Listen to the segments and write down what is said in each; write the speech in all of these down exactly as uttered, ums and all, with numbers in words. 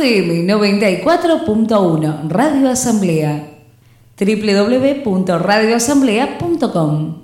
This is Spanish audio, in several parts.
F M noventa y cuatro punto uno, Radio Asamblea. doble u doble u doble u punto radio asamblea punto com.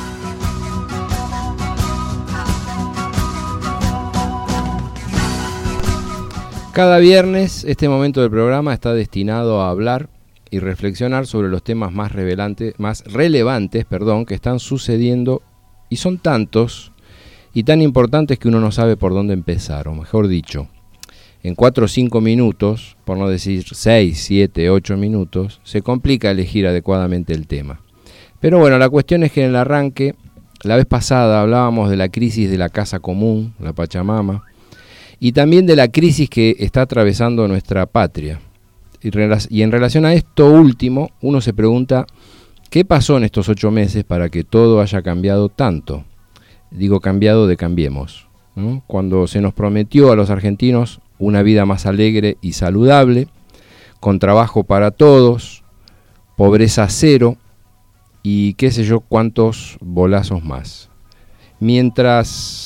Cada viernes este momento del programa está destinado a hablar y reflexionar sobre los temas más relevantes, más relevantes, perdón, que están sucediendo, y son tantos y tan importantes que uno no sabe por dónde empezar, o mejor dicho, en cuatro o cinco minutos, por no decir seis, siete, ocho minutos, se complica elegir adecuadamente el tema. Pero bueno, la cuestión es que en el arranque, la vez pasada hablábamos de la crisis de la casa común, la Pachamama, y también de la crisis que está atravesando nuestra patria. Y en relación a esto último, uno se pregunta, ¿qué pasó en estos ocho meses para que todo haya cambiado tanto? Digo cambiado de Cambiemos, ¿no? Cuando se nos prometió a los argentinos una vida más alegre y saludable, con trabajo para todos, pobreza cero y qué sé yo cuántos bolazos más. Mientras...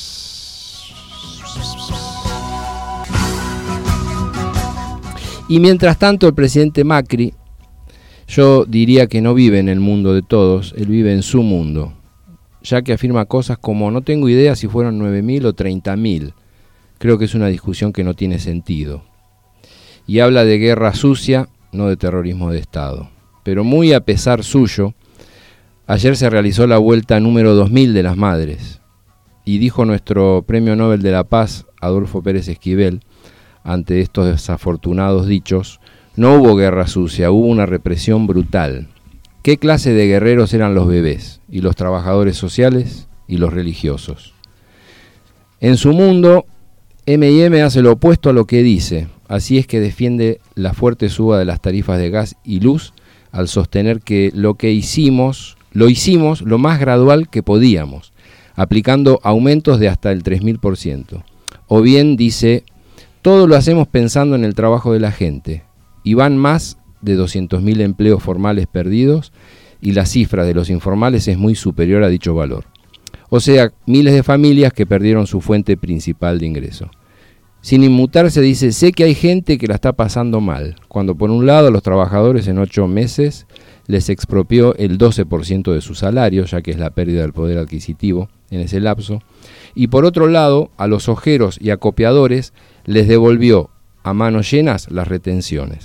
Y mientras tanto el presidente Macri, yo diría que no vive en el mundo de todos, él vive en su mundo, ya que afirma cosas como no tengo idea si fueron nueve mil o treinta mil. Creo que es una discusión que no tiene sentido. Y habla de guerra sucia, no de terrorismo de Estado. Pero muy a pesar suyo, ayer se realizó la vuelta número dos mil de las madres. Y dijo nuestro Premio Nobel de la Paz, Adolfo Pérez Esquivel, ante estos desafortunados dichos, no hubo guerra sucia, hubo una represión brutal. ¿Qué clase de guerreros eran los bebés, y los trabajadores sociales, y los religiosos? En su mundo, eme y eme hace lo opuesto a lo que dice, así es que defiende la fuerte suba de las tarifas de gas y luz, al sostener que lo que hicimos, lo hicimos lo más gradual que podíamos, aplicando aumentos de hasta el tres mil por ciento. O bien dice, todo lo hacemos pensando en el trabajo de la gente, y van más de doscientos mil empleos formales perdidos, y la cifra de los informales es muy superior a dicho valor. O sea, miles de familias que perdieron su fuente principal de ingreso. Sin inmutarse dice, sé que hay gente que la está pasando mal, cuando por un lado a los trabajadores en ocho meses les expropió el doce por ciento de su salario, ya que es la pérdida del poder adquisitivo en ese lapso, y por otro lado a los ojeros y acopiadores les devolvió a manos llenas las retenciones.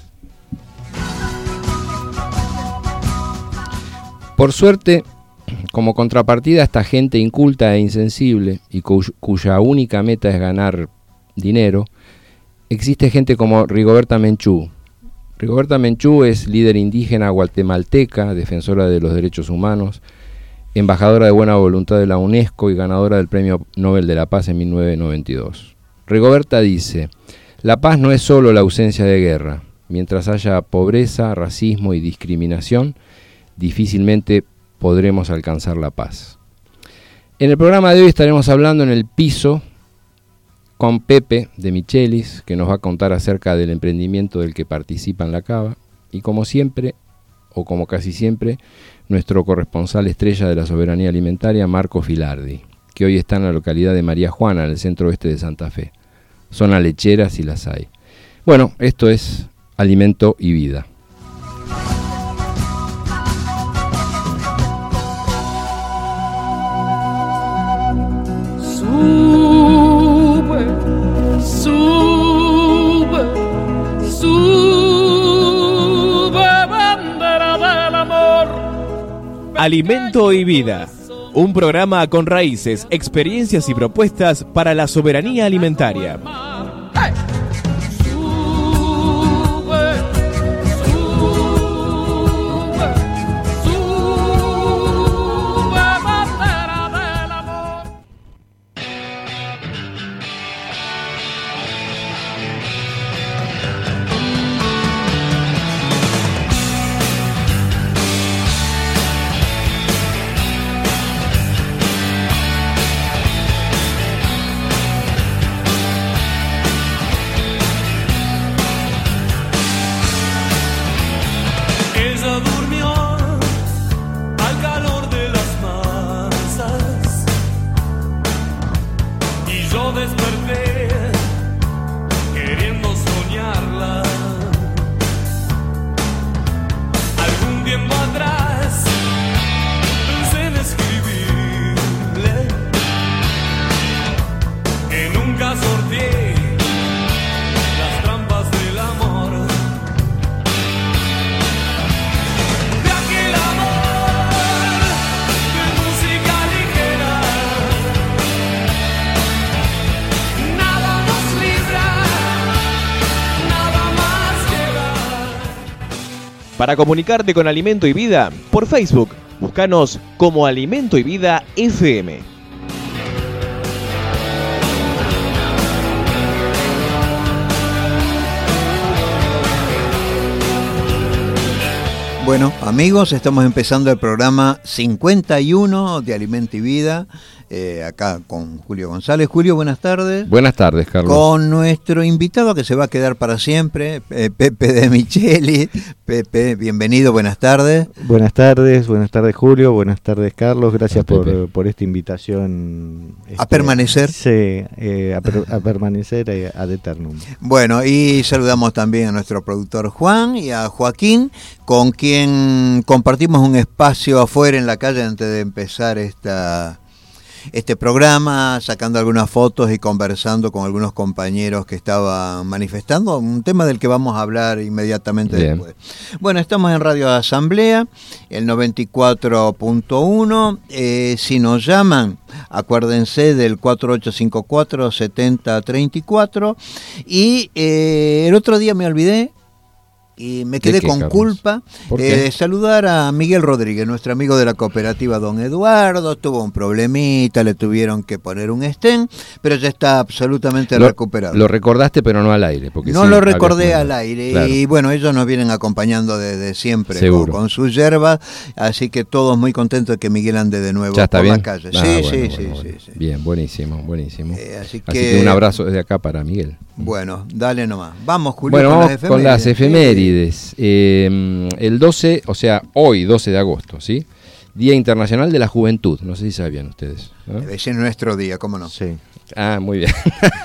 Por suerte, como contrapartida a esta gente inculta e insensible y cuy- cuya única meta es ganar dinero, existe gente como Rigoberta Menchú. Rigoberta Menchú es líder indígena guatemalteca, defensora de los derechos humanos, embajadora de buena voluntad de la UNESCO y ganadora del Premio Nobel de la Paz en mil novecientos noventa y dos. Rigoberta dice, la paz no es solo la ausencia de guerra. Mientras haya pobreza, racismo y discriminación, difícilmente podremos alcanzar la paz. En el programa de hoy estaremos hablando en el piso con Pepe de Michelis, que nos va a contar acerca del emprendimiento del que participa en la Cava, y como siempre, o como casi siempre, nuestro corresponsal estrella de la soberanía alimentaria, Marco Filardi, que hoy está en la localidad de María Juana, en el centro oeste de Santa Fe. Zona lechera si las hay. Bueno, esto es Alimento y Vida. Sube, sube, sube, bandera del amor. Alimento y Vida, un programa con raíces, experiencias y propuestas para la soberanía alimentaria. Desperté queriendo soñarla. Para comunicarte con Alimento y Vida, por Facebook, búscanos como Alimento y Vida F M. Bueno, amigos, estamos empezando el programa cincuenta y uno de Alimento y Vida, eh, acá con Julio González. Julio, buenas tardes. Buenas tardes, Carlos. Con nuestro invitado que se va a quedar para siempre, eh, Pepe de Micheli. Pepe, bienvenido, buenas tardes. Buenas tardes, buenas tardes Julio, buenas tardes Carlos, gracias Hola, por, por esta invitación. A este, permanecer. Sí, eh, a, per, a permanecer eh, ad eternum. Bueno, y saludamos también a nuestro productor Juan y a Joaquín, con quien compartimos un espacio afuera en la calle antes de empezar esta... este programa, sacando algunas fotos y conversando con algunos compañeros que estaban manifestando, un tema del que vamos a hablar inmediatamente Bien. después. Bueno, estamos en Radio Asamblea, el noventa y cuatro punto uno, eh, si nos llaman, acuérdense del cuatro ocho cinco cuatro, siete cero tres cuatro, y eh, el otro día me olvidé, y me quedé qué, con Carlos? culpa ¿Por eh, qué? de saludar a Miguel Rodríguez, nuestro amigo de la cooperativa Don Eduardo. Tuvo un problemita, le tuvieron que poner un stent, pero ya está absolutamente Lo, recuperado. lo recordaste, pero no al aire. Porque No sí, lo habías recordé comentado. al aire, Claro. y bueno, ellos nos vienen acompañando desde siempre con, Seguro. con sus yerbas, así que todos muy contentos de que Miguel ande de nuevo ¿Ya está por bien? la calle. Ah, sí, bueno, sí, bueno, sí, bueno. sí, sí. Bien, buenísimo, buenísimo. Eh, así, Así que, que un abrazo desde acá para Miguel. Bueno, dale nomás. Vamos, Julio, Bueno, con vamos las con las efemérides. efemérides. Eh, el doce, o sea, hoy doce de agosto, ¿sí? Día Internacional de la Juventud. No sé si sabían ustedes, ¿no? Ese es nuestro día, ¿cómo no? Sí. Ah, muy bien.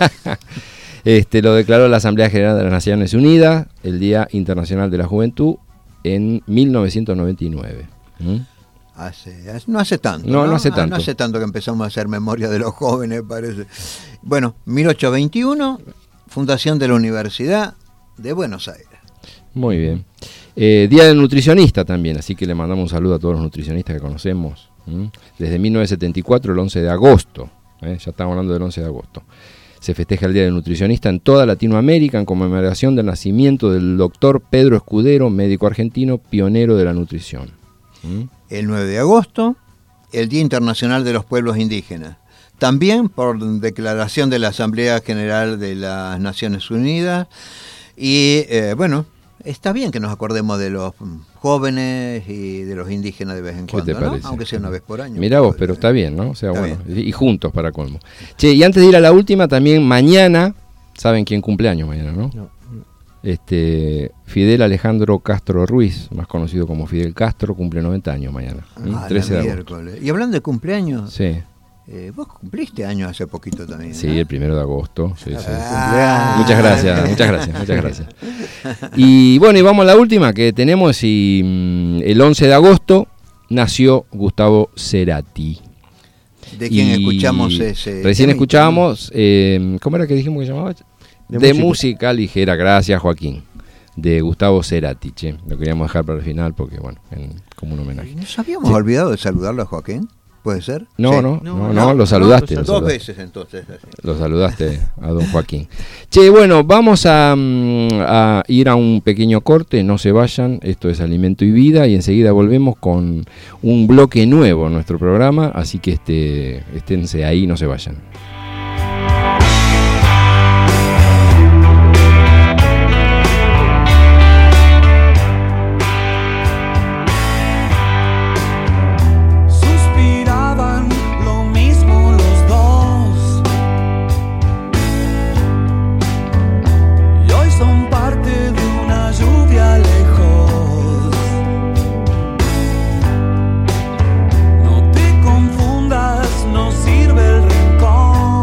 Este lo declaró la Asamblea General de las Naciones Unidas, el Día Internacional de la Juventud, en mil novecientos noventa y nueve. ¿Mm? Hace, hace- no hace tanto. No, no hace Ah, tanto. No hace tanto que empezamos a hacer memoria de los jóvenes, parece. Bueno, mil ochocientos veintiuno, fundación de la Universidad de Buenos Aires. Muy bien. Eh, Día del Nutricionista también, así que le mandamos un saludo a todos los nutricionistas que conocemos. ¿Mm? Desde mil novecientos setenta y cuatro, el once de agosto, ¿eh? Ya estamos hablando del once de agosto, se festeja el Día del Nutricionista en toda Latinoamérica en conmemoración del nacimiento del doctor Pedro Escudero, médico argentino, pionero de la nutrición. ¿Mm? El nueve de agosto, el Día Internacional de los Pueblos Indígenas. También por declaración de la Asamblea General de las Naciones Unidas. Y eh, bueno, está bien que nos acordemos de los mm, jóvenes y de los indígenas de vez en ¿Qué cuando, te ¿no? parece? Aunque sea una vez por año. Mirá vos, pero está bien, ¿no? O sea, Está bueno, y y juntos para colmo. Che, y antes de ir a la última, también mañana, ¿saben quién cumpleaños mañana, no? No. Este, Fidel Alejandro Castro Ruiz, más conocido como Fidel Castro, cumple noventa años mañana. ¿Mm? Ah, trece la de agosto. miércoles. Y hablando de cumpleaños, Sí, eh, vos cumpliste años hace poquito también, sí, ¿no? el primero de agosto. Sí, sí. Ah. Muchas gracias, muchas gracias, muchas gracias. Y bueno, y vamos a la última que tenemos. Y mm, el once de agosto nació Gustavo Cerati. De quien Y escuchamos ese... Recién temita, escuchábamos, eh, ¿cómo era que dijimos que llamaba? De, De música. música. ligera, gracias Joaquín. De Gustavo Cerati, che. Lo queríamos dejar para el final porque, bueno, en- como un homenaje. ¿no? ¿Nos habíamos Sí. olvidado de saludarlo a Joaquín? ¿Puede ser? No, Sí. no, no, no, lo saludaste. lo Dos saludaste. veces entonces. así. Lo saludaste a don Joaquín. Che, bueno, vamos a, mm, a ir a un pequeño corte, no se vayan, esto es Alimento y Vida, y enseguida volvemos con un bloque nuevo en nuestro programa, así que este, esténse ahí, no se vayan. Suspiraban lo mismo los dos y hoy son parte de una lluvia lejos. No te confundas, no sirve el rencor.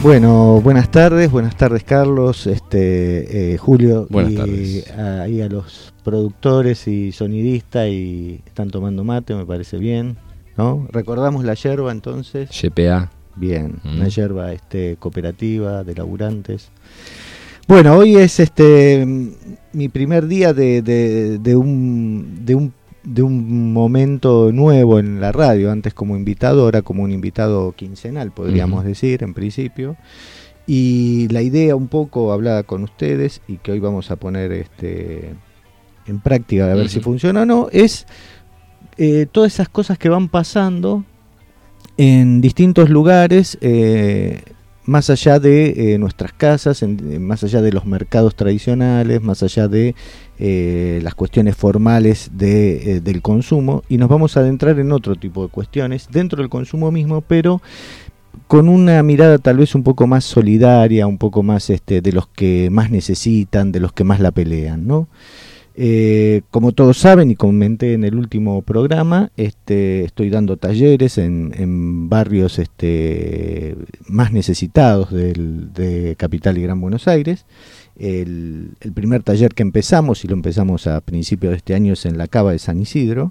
Bueno, buenas tardes, buenas tardes Carlos, este eh, Julio, buenas y tardes. ahí a los productores y sonidistas y están tomando mate, me parece bien, ¿no? Recordamos la yerba entonces. G P A. Bien, Mm. una yerba este cooperativa de laburantes. Bueno, hoy es este mi primer día de, de, de un de un de un momento nuevo en la radio, antes como invitado, ahora como un invitado quincenal, podríamos uh-huh. decir, en principio. Y la idea un poco hablada con ustedes y que hoy vamos a poner este en práctica a ver uh-huh. si funciona o no, es eh, todas esas cosas que van pasando en distintos lugares, eh, más allá de eh, nuestras casas, en, más allá de los mercados tradicionales, más allá de eh, las cuestiones formales de, eh, del consumo, y nos vamos a adentrar en otro tipo de cuestiones dentro del consumo mismo, pero con una mirada tal vez un poco más solidaria, un poco más este, de los que más necesitan, de los que más la pelean, ¿no? Eh, como todos saben y comenté en el último programa, este, estoy dando talleres en, en barrios este, más necesitados del, de Capital y Gran Buenos Aires. El, el primer taller que empezamos, y lo empezamos a principios de este año, es en la Cava de San Isidro,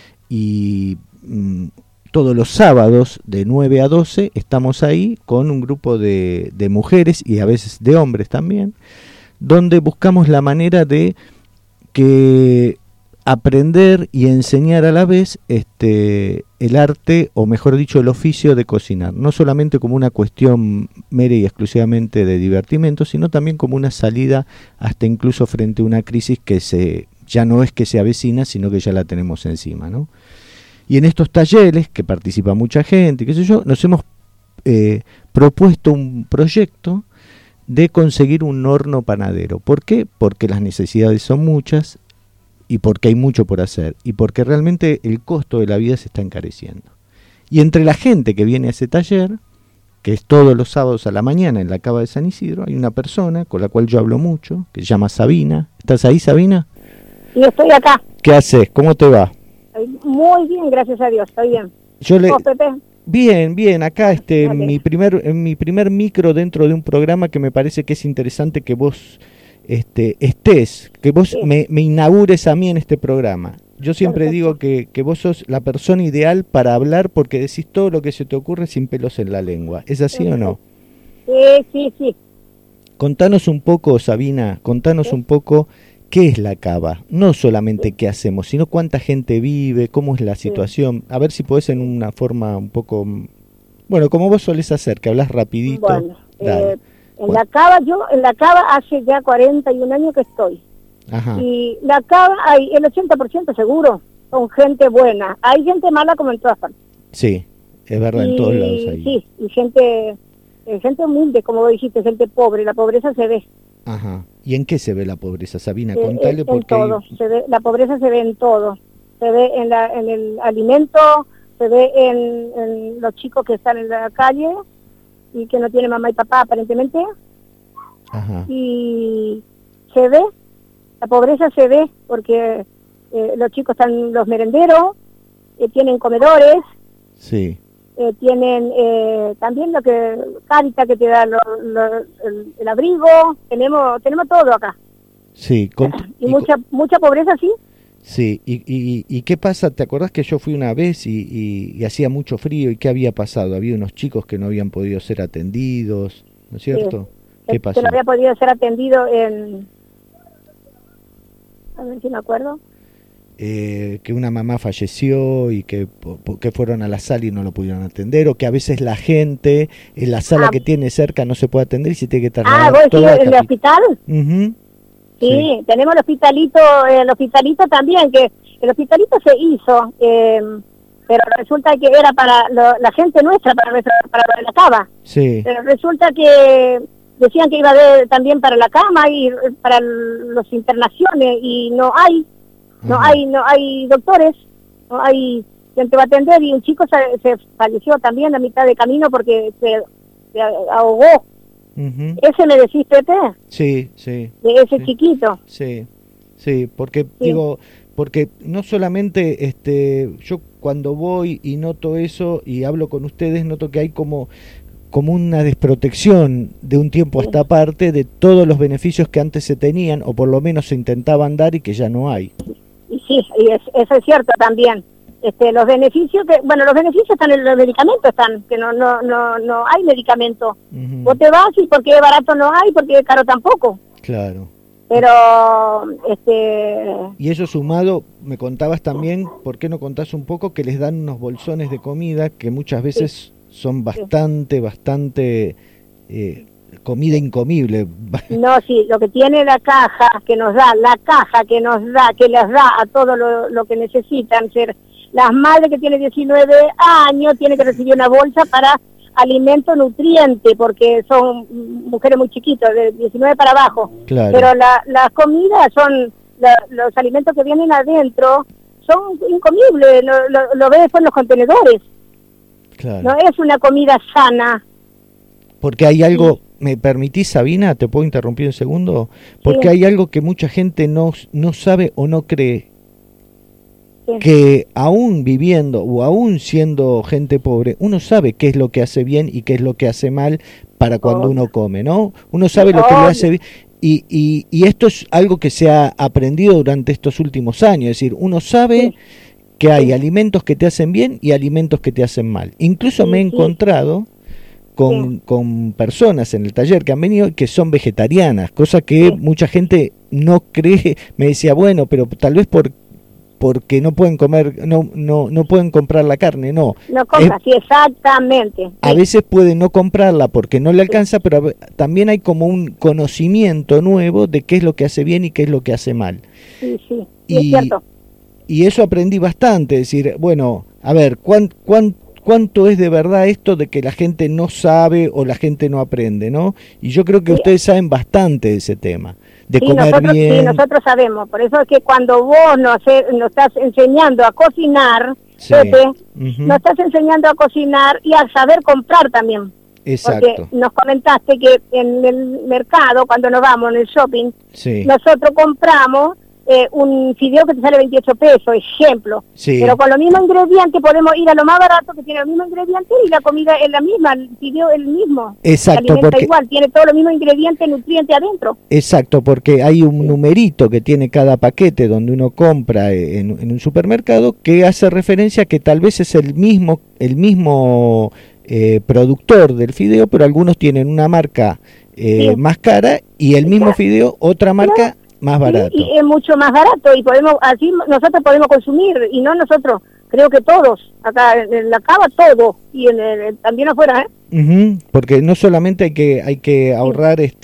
y mm, todos los sábados de nueve a doce estamos ahí con un grupo de, de mujeres y a veces de hombres también, donde buscamos la manera de que aprender y enseñar a la vez este el arte, o mejor dicho el oficio de cocinar, no solamente como una cuestión mera y exclusivamente de divertimento, sino también como una salida hasta incluso frente a una crisis que se ya no es que se avecina, sino que ya la tenemos encima, ¿no? Y en estos talleres, que participa mucha gente, qué sé yo, nos hemos eh, propuesto un proyecto de conseguir un horno panadero. ¿Por qué? Porque las necesidades son muchas y porque hay mucho por hacer y porque realmente el costo de la vida se está encareciendo. Y entre la gente que viene a ese taller, que es todos los sábados a la mañana en la Cava de San Isidro, hay una persona con la cual yo hablo mucho, que se llama Sabina. ¿Estás ahí, Sabina? Sí, estoy acá. ¿Qué haces? ¿Cómo te va? Muy bien, gracias a Dios, estoy bien. Yo le... ¿Vos, Pepe? Bien, bien, acá este okay. mi primer en mi primer micro dentro de un programa que me parece que es interesante que vos este estés, que vos sí. me, me inaugures a mí en este programa. Yo siempre Perfecto. digo que, que vos sos la persona ideal para hablar porque decís todo lo que se te ocurre sin pelos en la lengua. ¿Es así Perfecto. o no? Sí, sí, sí. Contanos un poco, Sabina, contanos ¿Sí? un poco qué es la Cava, no solamente sí. qué hacemos, sino cuánta gente vive, cómo es la situación, sí. a ver si podés en una forma un poco, bueno, como vos solés hacer, que hablas rapidito. Bueno, eh, en bueno. la Cava, yo en la Cava hace ya cuarenta y un años que estoy, Ajá. y la Cava, hay el ochenta por ciento seguro, son gente buena, hay gente mala como en todas partes. Sí, es verdad, y, en todos lados hay. Sí, y gente, gente humilde, como vos dijiste, gente pobre, la pobreza se ve. Ajá. ¿Y en qué se ve la pobreza, Sabina? Contale eh, porque... En todo, hay... se ve, la pobreza se ve en todo. Se ve en, la, en el alimento, se ve en, en los chicos que están en la calle y que no tienen mamá y papá aparentemente. Ajá. Y se ve, la pobreza se ve porque eh, los chicos están, los merenderos, eh, tienen comedores. Sí. Eh, tienen eh, también lo que Caritas que te da lo, lo, el, el abrigo, tenemos tenemos todo acá. Sí, con, y, y mucha con, mucha pobreza, sí. Sí, y, y, y qué pasa, ¿te acordás que yo fui una vez y, y, y hacía mucho frío y qué había pasado? Había unos chicos que no habían podido ser atendidos, ¿no es cierto? Sí, ¿Qué pasó? Que no había podido ser atendido en... A ver si me acuerdo. Eh, que una mamá falleció y que, que fueron a la sala y no lo pudieron atender, o que a veces la gente en la sala ah, que tiene cerca no se puede atender y se tiene que trasladar. Ah, ¿vos decís el hospital? Uh-huh. Sí, sí, tenemos el hospitalito, el hospitalito también, que el hospitalito se hizo, eh, pero resulta que era para lo, la gente nuestra, para nuestra, para la Cava. Sí. Pero resulta que decían que iba a haber también para la cama y para las internaciones y no hay. No Ajá. hay no hay doctores, no hay quien te va a atender, y un chico se, se falleció también a mitad de camino porque se, se ahogó. Uh-huh. ¿Ese me decís, Pepe? Sí, sí. De ese sí. chiquito. Sí, sí, porque sí. digo, porque no solamente este yo cuando voy y noto eso y hablo con ustedes, noto que hay como como una desprotección de un tiempo a esta parte de todos los beneficios que antes se tenían, o por lo menos se intentaban dar y que ya no hay. Y sí, y es, eso es cierto también. Este, los beneficios, que, bueno, los beneficios están en los medicamentos, están, que no no no no hay medicamento. Uh-huh. Vos te vas y porque es barato no hay, porque es caro tampoco. Claro. Pero, este... Y eso sumado, me contabas también, ¿por qué no contás un poco que les dan unos bolsones de comida que muchas veces sí. son bastante, sí. bastante eh, comida incomible? No, sí, lo que tiene la caja que nos da, la caja que nos da, que les da a todo lo, lo que necesitan ser... Las madres que tienen diecinueve años tienen que recibir una bolsa para alimento nutriente, porque son mujeres muy chiquitas, de diecinueve para abajo. Claro. Pero la, las comidas son, la, los alimentos que vienen adentro son incomibles, lo, lo, lo ves en los contenedores. Claro. No es una comida sana. Porque hay algo, ¿me permitís, Sabina? ¿Te puedo interrumpir un segundo? Porque sí. hay algo que mucha gente no, no sabe o no cree. Que aún viviendo o aún siendo gente pobre, uno sabe qué es lo que hace bien y qué es lo que hace mal para cuando oh. uno come, ¿no? Uno sabe oh. lo que le hace bien. Y, y, y esto es algo que se ha aprendido durante estos últimos años. Es decir, uno sabe sí. que hay sí. alimentos que te hacen bien y alimentos que te hacen mal. Incluso sí, me he sí. encontrado con, sí. con personas en el taller que han venido que son vegetarianas, cosa que sí. mucha gente no cree. Me decía, bueno, pero tal vez por porque no pueden comer, no no no pueden comprar la carne, no. No compra, sí, exactamente. A sí. veces pueden no comprarla porque no le alcanza, sí. pero también hay como un conocimiento nuevo de qué es lo que hace bien y qué es lo que hace mal. Sí, sí, y, es cierto. Y eso aprendí bastante, es decir, bueno, a ver, ¿cuán, cuán, ¿cuánto es de verdad esto de que la gente no sabe o la gente no aprende, no? Y yo creo que sí. ustedes saben bastante de ese tema. De sí, comer nosotros, bien. Sí, nosotros sabemos, por eso es que cuando vos nos, nos estás enseñando a cocinar, sí. Pepe, uh-huh. nos estás enseñando a cocinar y a saber comprar también. Exacto. Porque nos comentaste que en el mercado, cuando nos vamos en el shopping, sí. nosotros compramos eh, un fideo que te sale veintiocho pesos, ejemplo. Sí. Pero con los mismos ingredientes podemos ir a lo más barato que tiene los mismos ingredientes y la comida es la misma, el fideo es el mismo. Exacto, porque igual, tiene todos los mismos ingredientes, nutrientes adentro. Exacto, porque hay un numerito que tiene cada paquete donde uno compra en, en un supermercado que hace referencia a que tal vez es el mismo, el mismo eh, productor del fideo, pero algunos tienen una marca eh, sí. más cara y el mismo fideo, otra marca sí. más barato. Sí, y es mucho más barato y podemos así nosotros podemos consumir y no nosotros, creo que todos, acá en la cava todo y en el, también afuera, ¿eh? Uh-huh, porque no solamente hay que hay que ahorrar sí.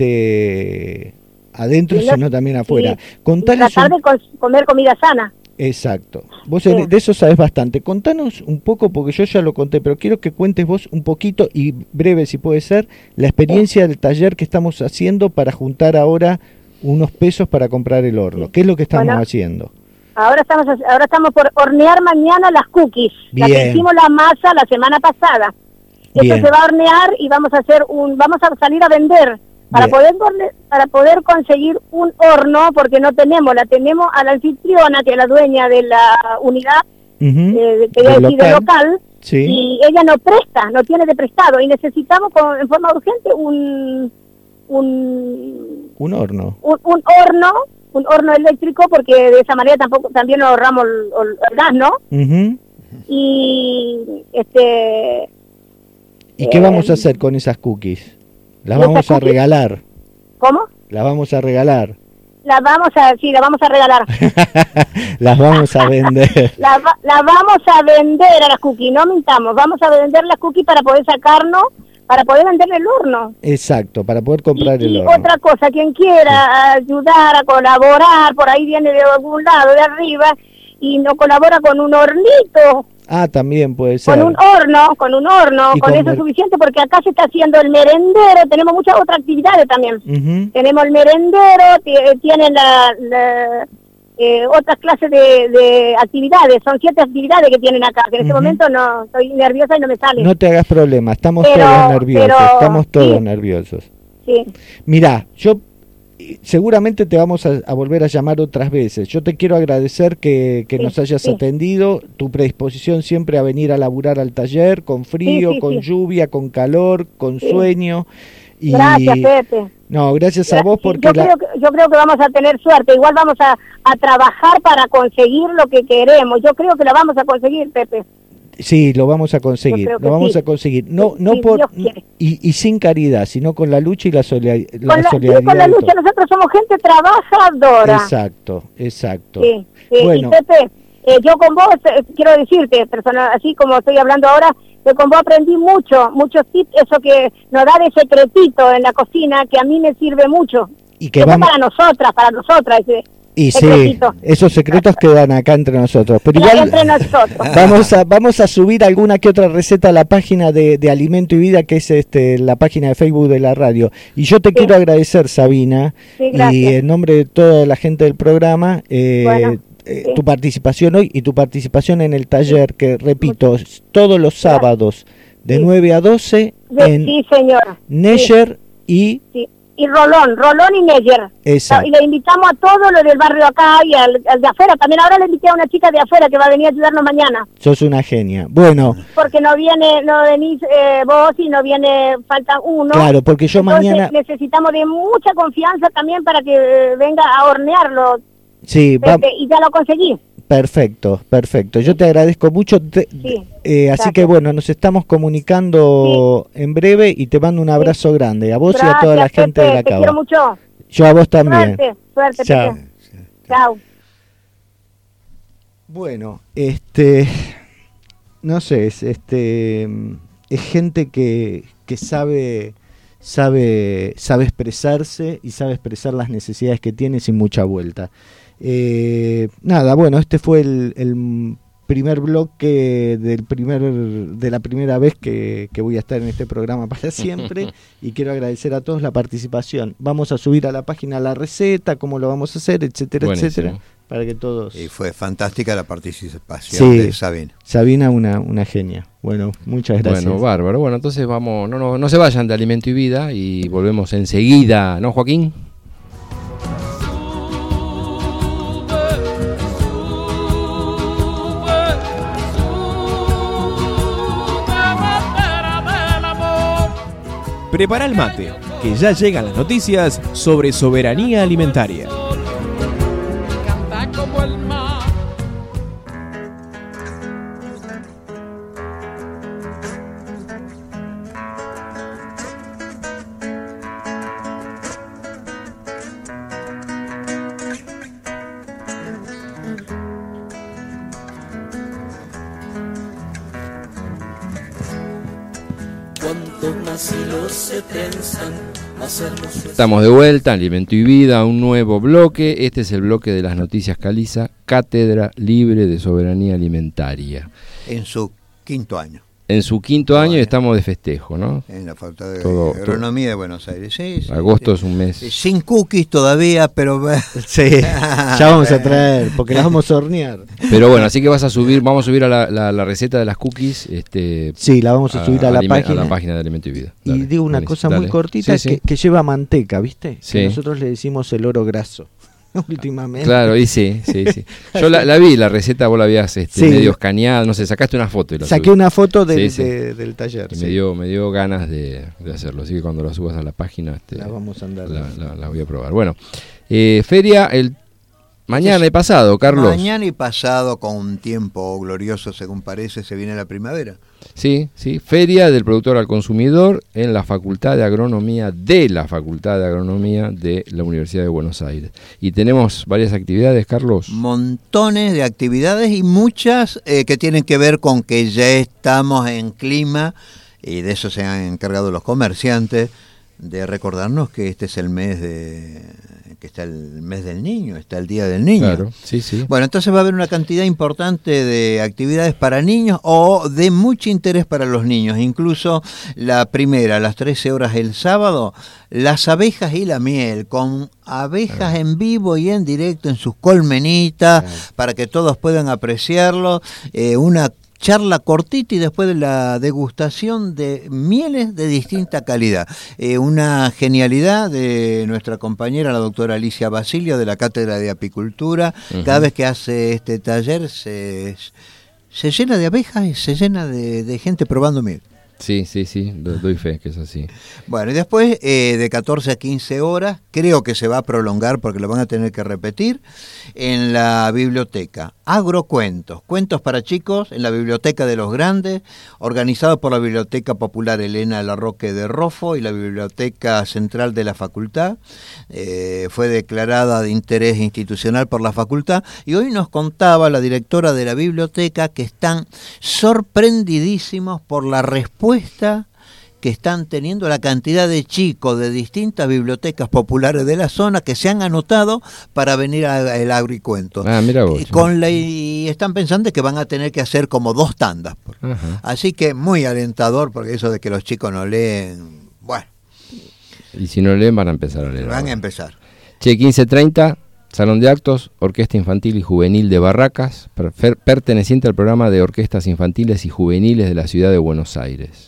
este adentro, sí, no, sino también afuera. Sí. Contales tratar un... de cons- comer comida sana. Exacto. Vos sí. de eso sabes bastante. Contanos un poco, porque yo ya lo conté, pero quiero que cuentes vos un poquito, y breve si puede ser, la experiencia sí. del taller que estamos haciendo para juntar ahora unos pesos para comprar el horno. ¿Qué es lo que estamos bueno, haciendo? Ahora estamos ahora estamos por hornear mañana las cookies. Bien. Las que hicimos la masa la semana pasada. Esto se va a hornear y vamos a hacer un vamos a salir a vender para Bien. poder para poder conseguir un horno, porque no tenemos, la tenemos a la anfitriona, que es la dueña de la unidad, uh-huh. eh, que ya decir local, local sí. y ella no presta, no tiene de prestado y necesitamos con, en forma urgente un un un horno un, un horno un horno eléctrico, porque de esa manera tampoco también nos ahorramos el, el gas, ¿no? Uh-huh. Y este ¿y qué eh, vamos a hacer con esas cookies? Las vamos a cookies? regalar. ¿Cómo? Las vamos a regalar. Las vamos a sí, las vamos a regalar. Las vamos a vender. Las la, la vamos a vender a las cookies, no mintamos, vamos a vender las cookies para poder sacarnos, para poder vender el horno. Exacto, para poder comprar y, el y horno. Otra cosa, quien quiera sí. ayudar a colaborar, por ahí viene de algún lado, de arriba, y no colabora con un hornito. Ah, también puede ser. Con un horno, con un horno, con, con eso es mer- suficiente, porque acá se está haciendo el merendero, tenemos muchas otras actividades también. Uh-huh. Tenemos el merendero, t- tienen la, la, eh, otras clases de, de actividades, son siete actividades que tienen acá, que en uh-huh. este momento no, estoy nerviosa y no me sale. No te hagas problema, estamos pero, todos nerviosos, pero, estamos todos sí. nerviosos. Sí. Mirá, yo seguramente te vamos a, a volver a llamar otras veces. Yo te quiero agradecer que, que Sí, nos hayas sí. atendido, tu predisposición siempre a venir a laburar al taller, con frío, Sí, sí, con sí. lluvia, con calor, con Sí. sueño. Y, Gracias, Pepe. No, gracias a vos Sí, porque yo, la- creo que, yo creo que vamos a tener suerte. Igual vamos a, a trabajar para conseguir lo que queremos. Yo creo que lo vamos a conseguir, Pepe. sí, lo vamos a conseguir, Yo creo que lo vamos sí. a conseguir. No, Sí, no sí, por Dios quiere. y, y sin caridad, sino con la lucha y la, solidar- la Con la, sí, solidaridad. con la de lucha, todos. nosotros somos gente trabajadora. Exacto, exacto. Sí, sí. Bueno. Y Pepe, eh, yo con vos eh, quiero decirte, personal, así como estoy hablando ahora, que con vos aprendí mucho, muchos tips, eso que nos da de secretito en la cocina, que a mí me sirve mucho. Y que Eso vamos para nosotras, para nosotras, ese y sí, secretito. esos secretos quedan acá entre nosotros, pero Pero igual entre nosotros. vamos a vamos a subir alguna que otra receta a la página de, de Alimento y Vida, que es este la página de Facebook de la radio. Y yo te quiero agradecer, Sabina, Sí, y gracias. en nombre de toda la gente del programa, eh, Bueno, eh, sí. tu participación hoy y tu participación en el taller, que repito, es todos los Gracias. sábados de Sí. nueve a doce De- en sí, señor. Neyer y... Sí. Y Rolón, Rolón y Neyer. Exacto. Y le invitamos a todos los del barrio acá y al, al de afuera. También ahora le invité a una chica de afuera que va a venir a ayudarnos mañana. Sos una genia. Bueno, Porque no viene, no venís eh, vos y no viene, falta uno. claro, porque yo Entonces, mañana... necesitamos de mucha confianza también para que eh, venga a hornearlo, Sí, va, Pepe, y ya lo conseguí. perfecto, perfecto. Yo te agradezco mucho. te- Sí, eh, así gracias. que bueno, nos estamos comunicando en breve y te mando un abrazo grande a vos y a toda la Gracias, gente Pepe, de la te quiero Cava. mucho. Yo a vos también. Suerte, suerte, Chao. Pepe. Chao. Bueno, este, no sé, es, este, es gente que, que sabe, sabe, sabe expresarse y sabe expresar las necesidades que tiene sin mucha vuelta. Eh, nada, bueno, este fue el, el primer bloque del primer, de la primera vez que, que voy a estar en este programa para siempre y quiero agradecer a todos la participación. Vamos a subir a la página la receta, cómo lo vamos a hacer, etcétera, Buenísimo. etcétera, para que todos... Y fue fantástica la participación Sí. de Sabina. Sabina, una, una genia. Bueno, muchas gracias. Bueno, bárbaro. Bueno, entonces vamos, no, no, no se vayan de Alimento y Vida y volvemos enseguida, ¿no, Joaquín? Prepara el mate, que ya llegan las noticias sobre soberanía alimentaria. Canta como el mar. Cuanto más hilos se tensan, más hermoso es. Estamos de vuelta, Alimento y Vida, un nuevo bloque. Este es el bloque de las noticias Caliza, Cátedra Libre de Soberanía Alimentaria. En su quinto año, En su quinto Ah, año bueno. estamos de festejo, ¿no? en la Facultad de Todo- Agronomía de Buenos Aires. Sí, sí, Agosto sí. es un mes. Sin cookies todavía, pero... Sí, ya vamos a traer, porque las vamos a hornear. Pero bueno, así que vas a subir, vamos a subir a la, la- la receta de las cookies. Este, Sí, la vamos a subir a la alime- página. a la página de Alimento y Vida. Y Dale, digo una buenísimo, cosa dale. muy cortita, Sí, sí. Que, que lleva manteca, ¿viste? Sí. Que nosotros le decimos el oro graso. Últimamente. Claro, y sí, sí, sí. Yo la, la vi, la receta vos la habías este, Sí. medio escaneada, no sé, sacaste una foto y la Saqué subí. una foto del, Sí, sí. de- del taller. Y sí. me dio, me dio ganas de, de hacerlo, así que cuando la subas a la página este, La vamos a andar. la, la- la voy a probar. Bueno, eh, feria el mañana y pasado, Carlos. Mañana y pasado, con un tiempo glorioso, según parece, se viene la primavera. Sí, sí, feria del productor al consumidor en la Facultad de Agronomía de la Facultad de Agronomía de la Universidad de Buenos Aires. Y tenemos varias actividades, Carlos. Montones de actividades y muchas eh, que tienen que ver con que ya estamos en clima, y de eso se han encargado los comerciantes, de recordarnos que este es el mes de que está el mes del niño, está el día del niño. Claro, sí, sí. Bueno, entonces va a haber una cantidad importante de actividades para niños o de mucho interés para los niños. Incluso la primera, a las trece horas el sábado, las abejas y la miel, con abejas en vivo y en directo en sus colmenitas, para que todos puedan apreciarlo. Eh, una charla cortita y después de la degustación de mieles de distinta calidad. Eh, una genialidad de nuestra compañera, la doctora Alicia Basilio, de la Cátedra de Apicultura. Uh-huh. Cada vez que hace este taller se, se llena de abejas y se llena de, de gente probando miel. Sí, sí, sí, doy fe que es así. Bueno, y después eh, de catorce a quince horas, creo que se va a prolongar porque lo van a tener que repetir, en la biblioteca. Agrocuentos, cuentos para chicos en la Biblioteca de los Grandes, organizado por la Biblioteca Popular Elena Larroque de Rofo y la Biblioteca Central de la Facultad. Eh, fue declarada de interés institucional por la facultad y hoy nos contaba la directora de la biblioteca que están sorprendidísimos por la respuesta que están teniendo la cantidad de chicos de distintas bibliotecas populares de la zona que se han anotado para venir al Agricuento. Ah, mira vos. Con la, y están pensando que van a tener que hacer como dos tandas. Ajá. Así que muy alentador, porque eso de que los chicos no leen, bueno. Y si no leen van a empezar a leer. Van ahora. a empezar. Che, quince treinta, Salón de Actos, Orquesta Infantil y Juvenil de Barracas, per- perteneciente al programa de orquestas infantiles y juveniles de la ciudad de Buenos Aires.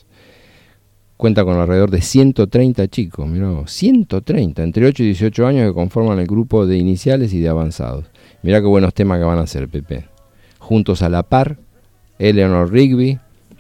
Cuenta con alrededor de ciento treinta chicos, mirá, ciento treinta, entre ocho y dieciocho años que conforman el grupo de iniciales y de avanzados. Mirá qué buenos temas que van a hacer, Pepe. Juntos a la par, Eleanor Rigby,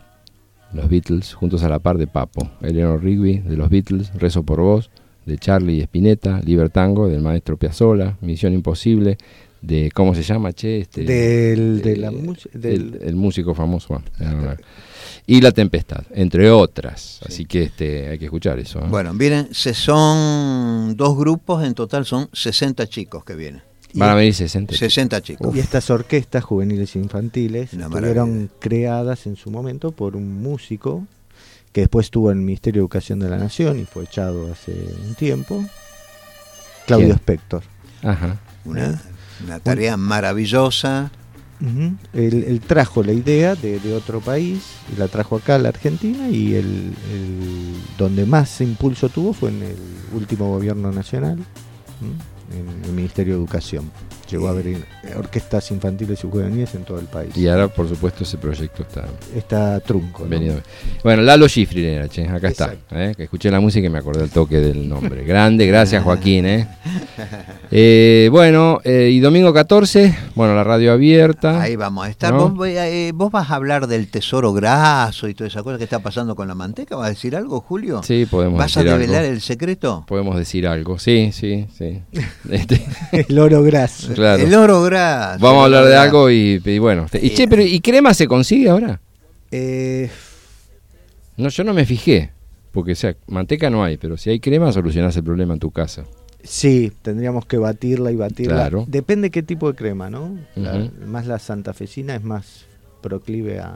los Beatles, Juntos a la par de Papo. Eleanor Rigby, de los Beatles, Rezo por vos, de Charlie y Spinetta, Libertango, del maestro Piazzolla, Misión Imposible, de, ¿cómo se llama, che? Este, del, de, de la música, del... el, el músico famoso, bueno, y La Tempestad, entre otras, sí. Así que este hay que escuchar eso, ¿eh? Bueno, vienen, se son dos grupos, en total son sesenta chicos que vienen. Van a venir sesenta. sesenta chicos. Uf. Y estas orquestas juveniles e infantiles Una estuvieron maravilla. creadas en su momento por un músico que después estuvo en el Ministerio de Educación de la Nación y fue echado hace un tiempo, Claudio ¿Quién? Spector. Ajá. Una, una tarea maravillosa. Uh-huh. Él, él trajo la idea de, de otro país y la trajo acá a la Argentina y el, el donde más impulso tuvo fue en el último gobierno nacional, ¿sí? En el Ministerio de Educación. Llegó a haber orquestas infantiles y juveniles en todo el país. Y ahora, por supuesto, ese proyecto está está trunco, ¿no? venido. Bueno, Lalo Schifrin era, che, acá Exacto. está. ¿eh? Que escuché la música y me acordé el toque del nombre. Grande, gracias Joaquín. ¿eh? Eh, bueno, eh, y domingo catorce, bueno, la radio abierta. Ahí vamos a estar. ¿No? ¿Vos, eh, ¿Vos vas a hablar del tesoro graso y toda esa cosa que está pasando con la manteca? ¿Vas a decir algo, Julio? Sí, podemos ¿Vas decir a develar algo. el secreto? Podemos decir algo, sí, sí, sí. Este, El oro graso. claro. El oro graso. Vamos a hablar de graso. algo y, y bueno. Y che, pero ¿y crema se consigue ahora? Eh, No, yo no me fijé. Porque, o sea, manteca no hay, pero si hay crema, solucionás el problema en tu casa. sí, tendríamos que batirla y batirla. Claro. Depende qué tipo de crema, ¿no? La- Ujú. más la santafesina es más proclive a...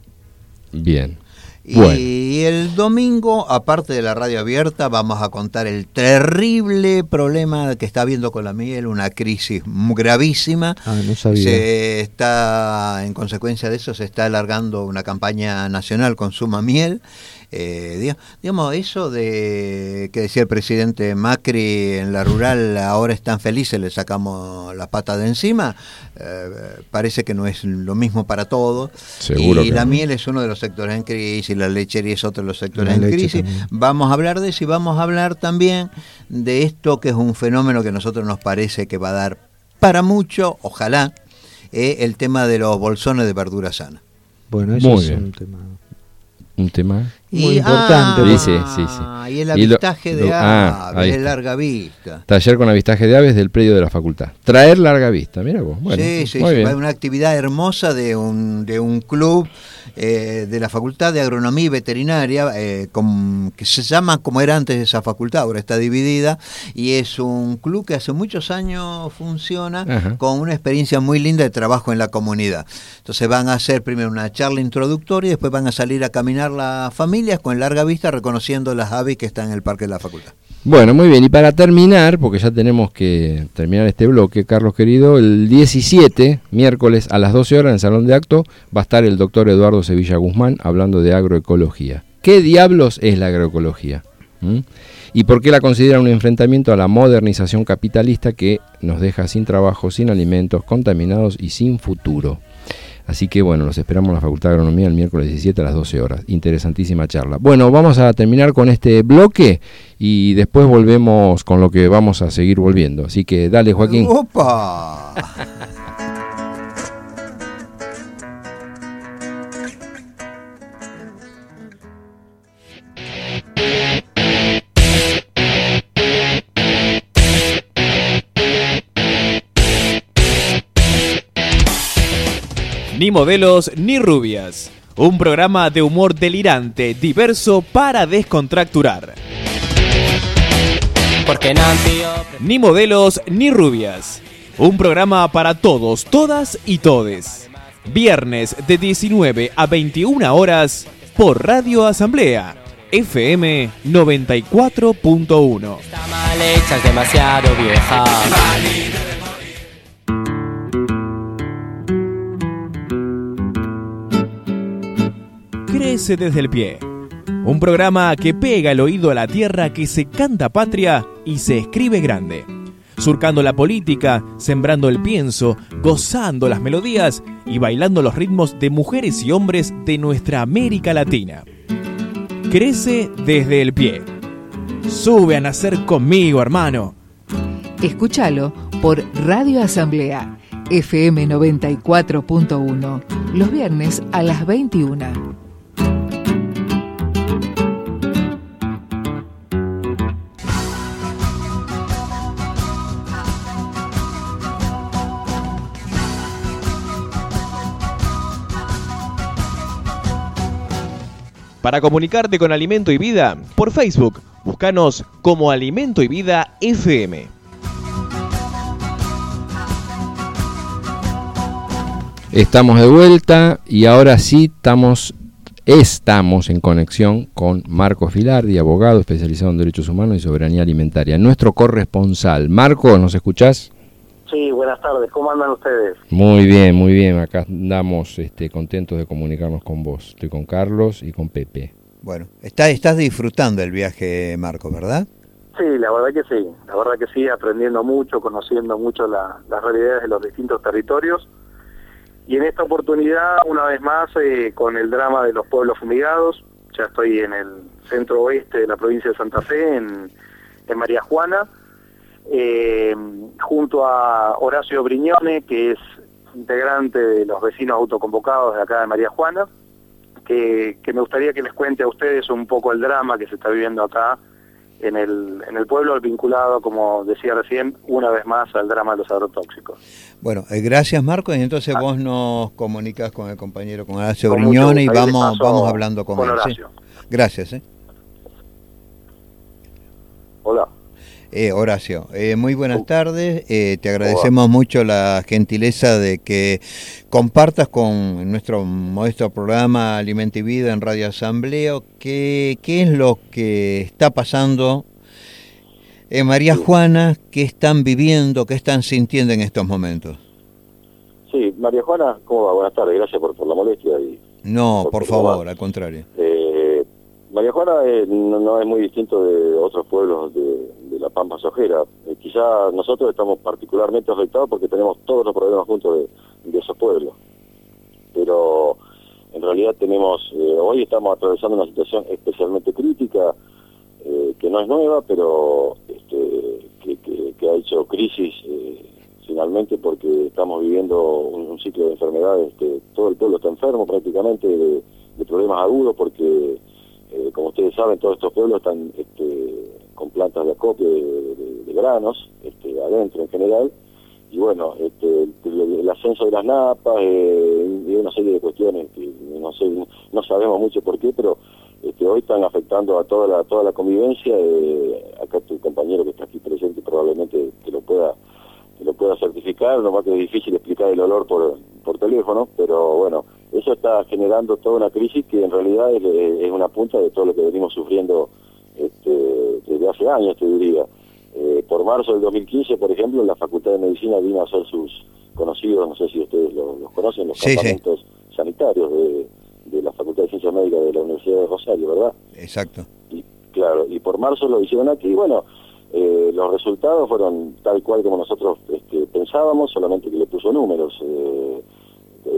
Bien. Y Bueno. el domingo, aparte de la radio abierta, vamos a contar el terrible problema que está habiendo con la miel, una crisis muy gravísima. Ah, no sabía. Se está, en consecuencia de eso, se está alargando una campaña nacional Consuma Miel. Eh, digamos, eso de que decía el presidente Macri en la rural, ahora están felices, le sacamos la pata de encima, eh, parece que no es lo mismo para todos. Seguro y que la no. miel es uno de los sectores en crisis, la lechería es otro de los sectores La en leche crisis. también. Vamos a hablar de eso y vamos a hablar también de esto que es un fenómeno que a nosotros nos parece que va a dar para mucho, ojalá, eh, el tema de los bolsones de verdura sana. Bueno, eso Muy es bien. un tema... Un tema. Muy importante, Ah, Sí, sí, sí, sí. Y el Y lo- avistaje lo- de ah, aves, ahí de está. larga vista. Taller con avistaje de aves del predio de la facultad. Traer larga vista, mira vos. Bueno, sí, sí, muy sí, bien. fue una actividad hermosa de un, de un club eh, de la Facultad de Agronomía y Veterinaria, eh, con, que se llama como era antes esa facultad, ahora está dividida, y es un club que hace muchos años funciona Ajá. con una experiencia muy linda de trabajo en la comunidad. Entonces van a hacer primero una charla introductoria y después van a salir a caminar las familias con larga vista reconociendo las aves que están en el parque de la facultad. Bueno, muy bien. Y para terminar, porque ya tenemos que terminar este bloque, Carlos querido, el diecisiete, miércoles a las doce horas en el Salón de Acto, va a estar el doctor Eduardo Sevilla Guzmán hablando de agroecología. ¿Qué diablos es la agroecología? ¿Mm? ¿Y por qué la considera un enfrentamiento a la modernización capitalista que nos deja sin trabajo, sin alimentos, contaminados y sin futuro? Así que bueno, los esperamos en la Facultad de Agronomía el miércoles diecisiete a las doce horas. Interesantísima charla. Bueno, vamos a terminar con este bloque y después volvemos con lo que vamos a seguir volviendo. Así que dale, Joaquín. ¡Opa! Ni modelos ni rubias. Un programa de humor delirante, diverso para descontracturar. Porque Nancy... Ni modelos ni rubias. Un programa para todos, todas y todes. Viernes de diecinueve a veintiuna horas por Radio Asamblea, F M noventa y cuatro punto uno. Está mal hecha, es demasiado vieja. Crece desde el pie. Un programa que pega el oído a la tierra, que se canta patria y se escribe grande. Surcando la política, sembrando el pienso, gozando las melodías y bailando los ritmos de mujeres y hombres de nuestra América Latina. Crece desde el pie. Sube a nacer conmigo, hermano. Escúchalo por Radio Asamblea, F M noventa y cuatro punto uno, los viernes a las veintiuna. Para comunicarte con Alimento y Vida, por Facebook, búscanos como Alimento y Vida F M. Estamos de vuelta y ahora sí estamos, estamos en conexión con Marco Filardi, abogado especializado en Derechos Humanos y Soberanía Alimentaria, nuestro corresponsal. Marco, ¿nos escuchás? Sí, buenas tardes. ¿Cómo andan ustedes? Muy bien, muy bien. Acá andamos este, contentos de comunicarnos con vos. Estoy con Carlos y con Pepe. Bueno, está, estás disfrutando el viaje, Marco, ¿verdad? Sí, la verdad que sí. La verdad que sí, aprendiendo mucho, conociendo mucho la, las realidades de los distintos territorios. Y en esta oportunidad, una vez más, eh, con el drama de los pueblos fumigados. Ya estoy en el centro oeste de la provincia de Santa Fe, en, en María Juana. Eh, junto a Horacio Brignone, que es integrante de los vecinos autoconvocados de acá de María Juana, que, que me gustaría que les cuente a ustedes un poco el drama que se está viviendo acá en el, en el pueblo, vinculado, como decía recién, una vez más al drama de los agrotóxicos. Bueno, eh, gracias, Marco, y entonces ah. vos nos comunicas con el compañero, con Horacio con Brignone, y vamos, vamos hablando con, con él. Horacio. ¿Sí? Gracias. ¿eh? Hola. Eh, Horacio, eh, muy buenas tardes, eh, te agradecemos Hola. mucho la gentileza de que compartas con nuestro modesto programa Alimento y Vida en Radio Asamblea qué, qué es lo que está pasando en María Juana, qué están viviendo, qué están sintiendo en estos momentos. Sí, María Juana, ¿cómo va? Buenas tardes, gracias por, por la molestia. Y no, por, por favor, programa. Al contrario. Eh, María Juana eh, no, no es muy distinto de otros pueblos de, de la Pampa Sojera. Eh, quizá nosotros estamos particularmente afectados porque tenemos todos los problemas juntos de, de esos pueblos. Pero en realidad tenemos, eh, hoy estamos atravesando una situación especialmente crítica, eh, que no es nueva, pero este, que, que, que ha hecho crisis eh, finalmente porque estamos viviendo un, un ciclo de enfermedades. Que todo el pueblo está enfermo prácticamente de, de problemas agudos porque... Eh, como ustedes saben, todos estos pueblos están este, con plantas de acopio de, de, de granos, este, adentro en general, y bueno, este, el, el ascenso de las napas eh, y una serie de cuestiones que no sé, no sabemos mucho por qué, pero este, hoy están afectando a toda la toda la convivencia. Eh, acá tu compañero que está aquí presente probablemente que lo pueda que lo pueda certificar, nomás que es difícil explicar el olor por, por teléfono, pero bueno, eso está generando toda una crisis que en realidad es, es una punta de todo lo que venimos sufriendo este, desde hace años, te diría. Eh, por marzo del dos mil quince, por ejemplo, la Facultad de Medicina vino a hacer sus conocidos, no sé si ustedes los, los conocen, los sí, campamentos sí. sanitarios de, de la Facultad de Ciencias Médicas de la Universidad de Rosario, ¿verdad? Exacto. Y, claro, y por marzo lo hicieron aquí, y bueno, eh, los resultados fueron tal cual como nosotros este, pensábamos, solamente que le puso números. Eh,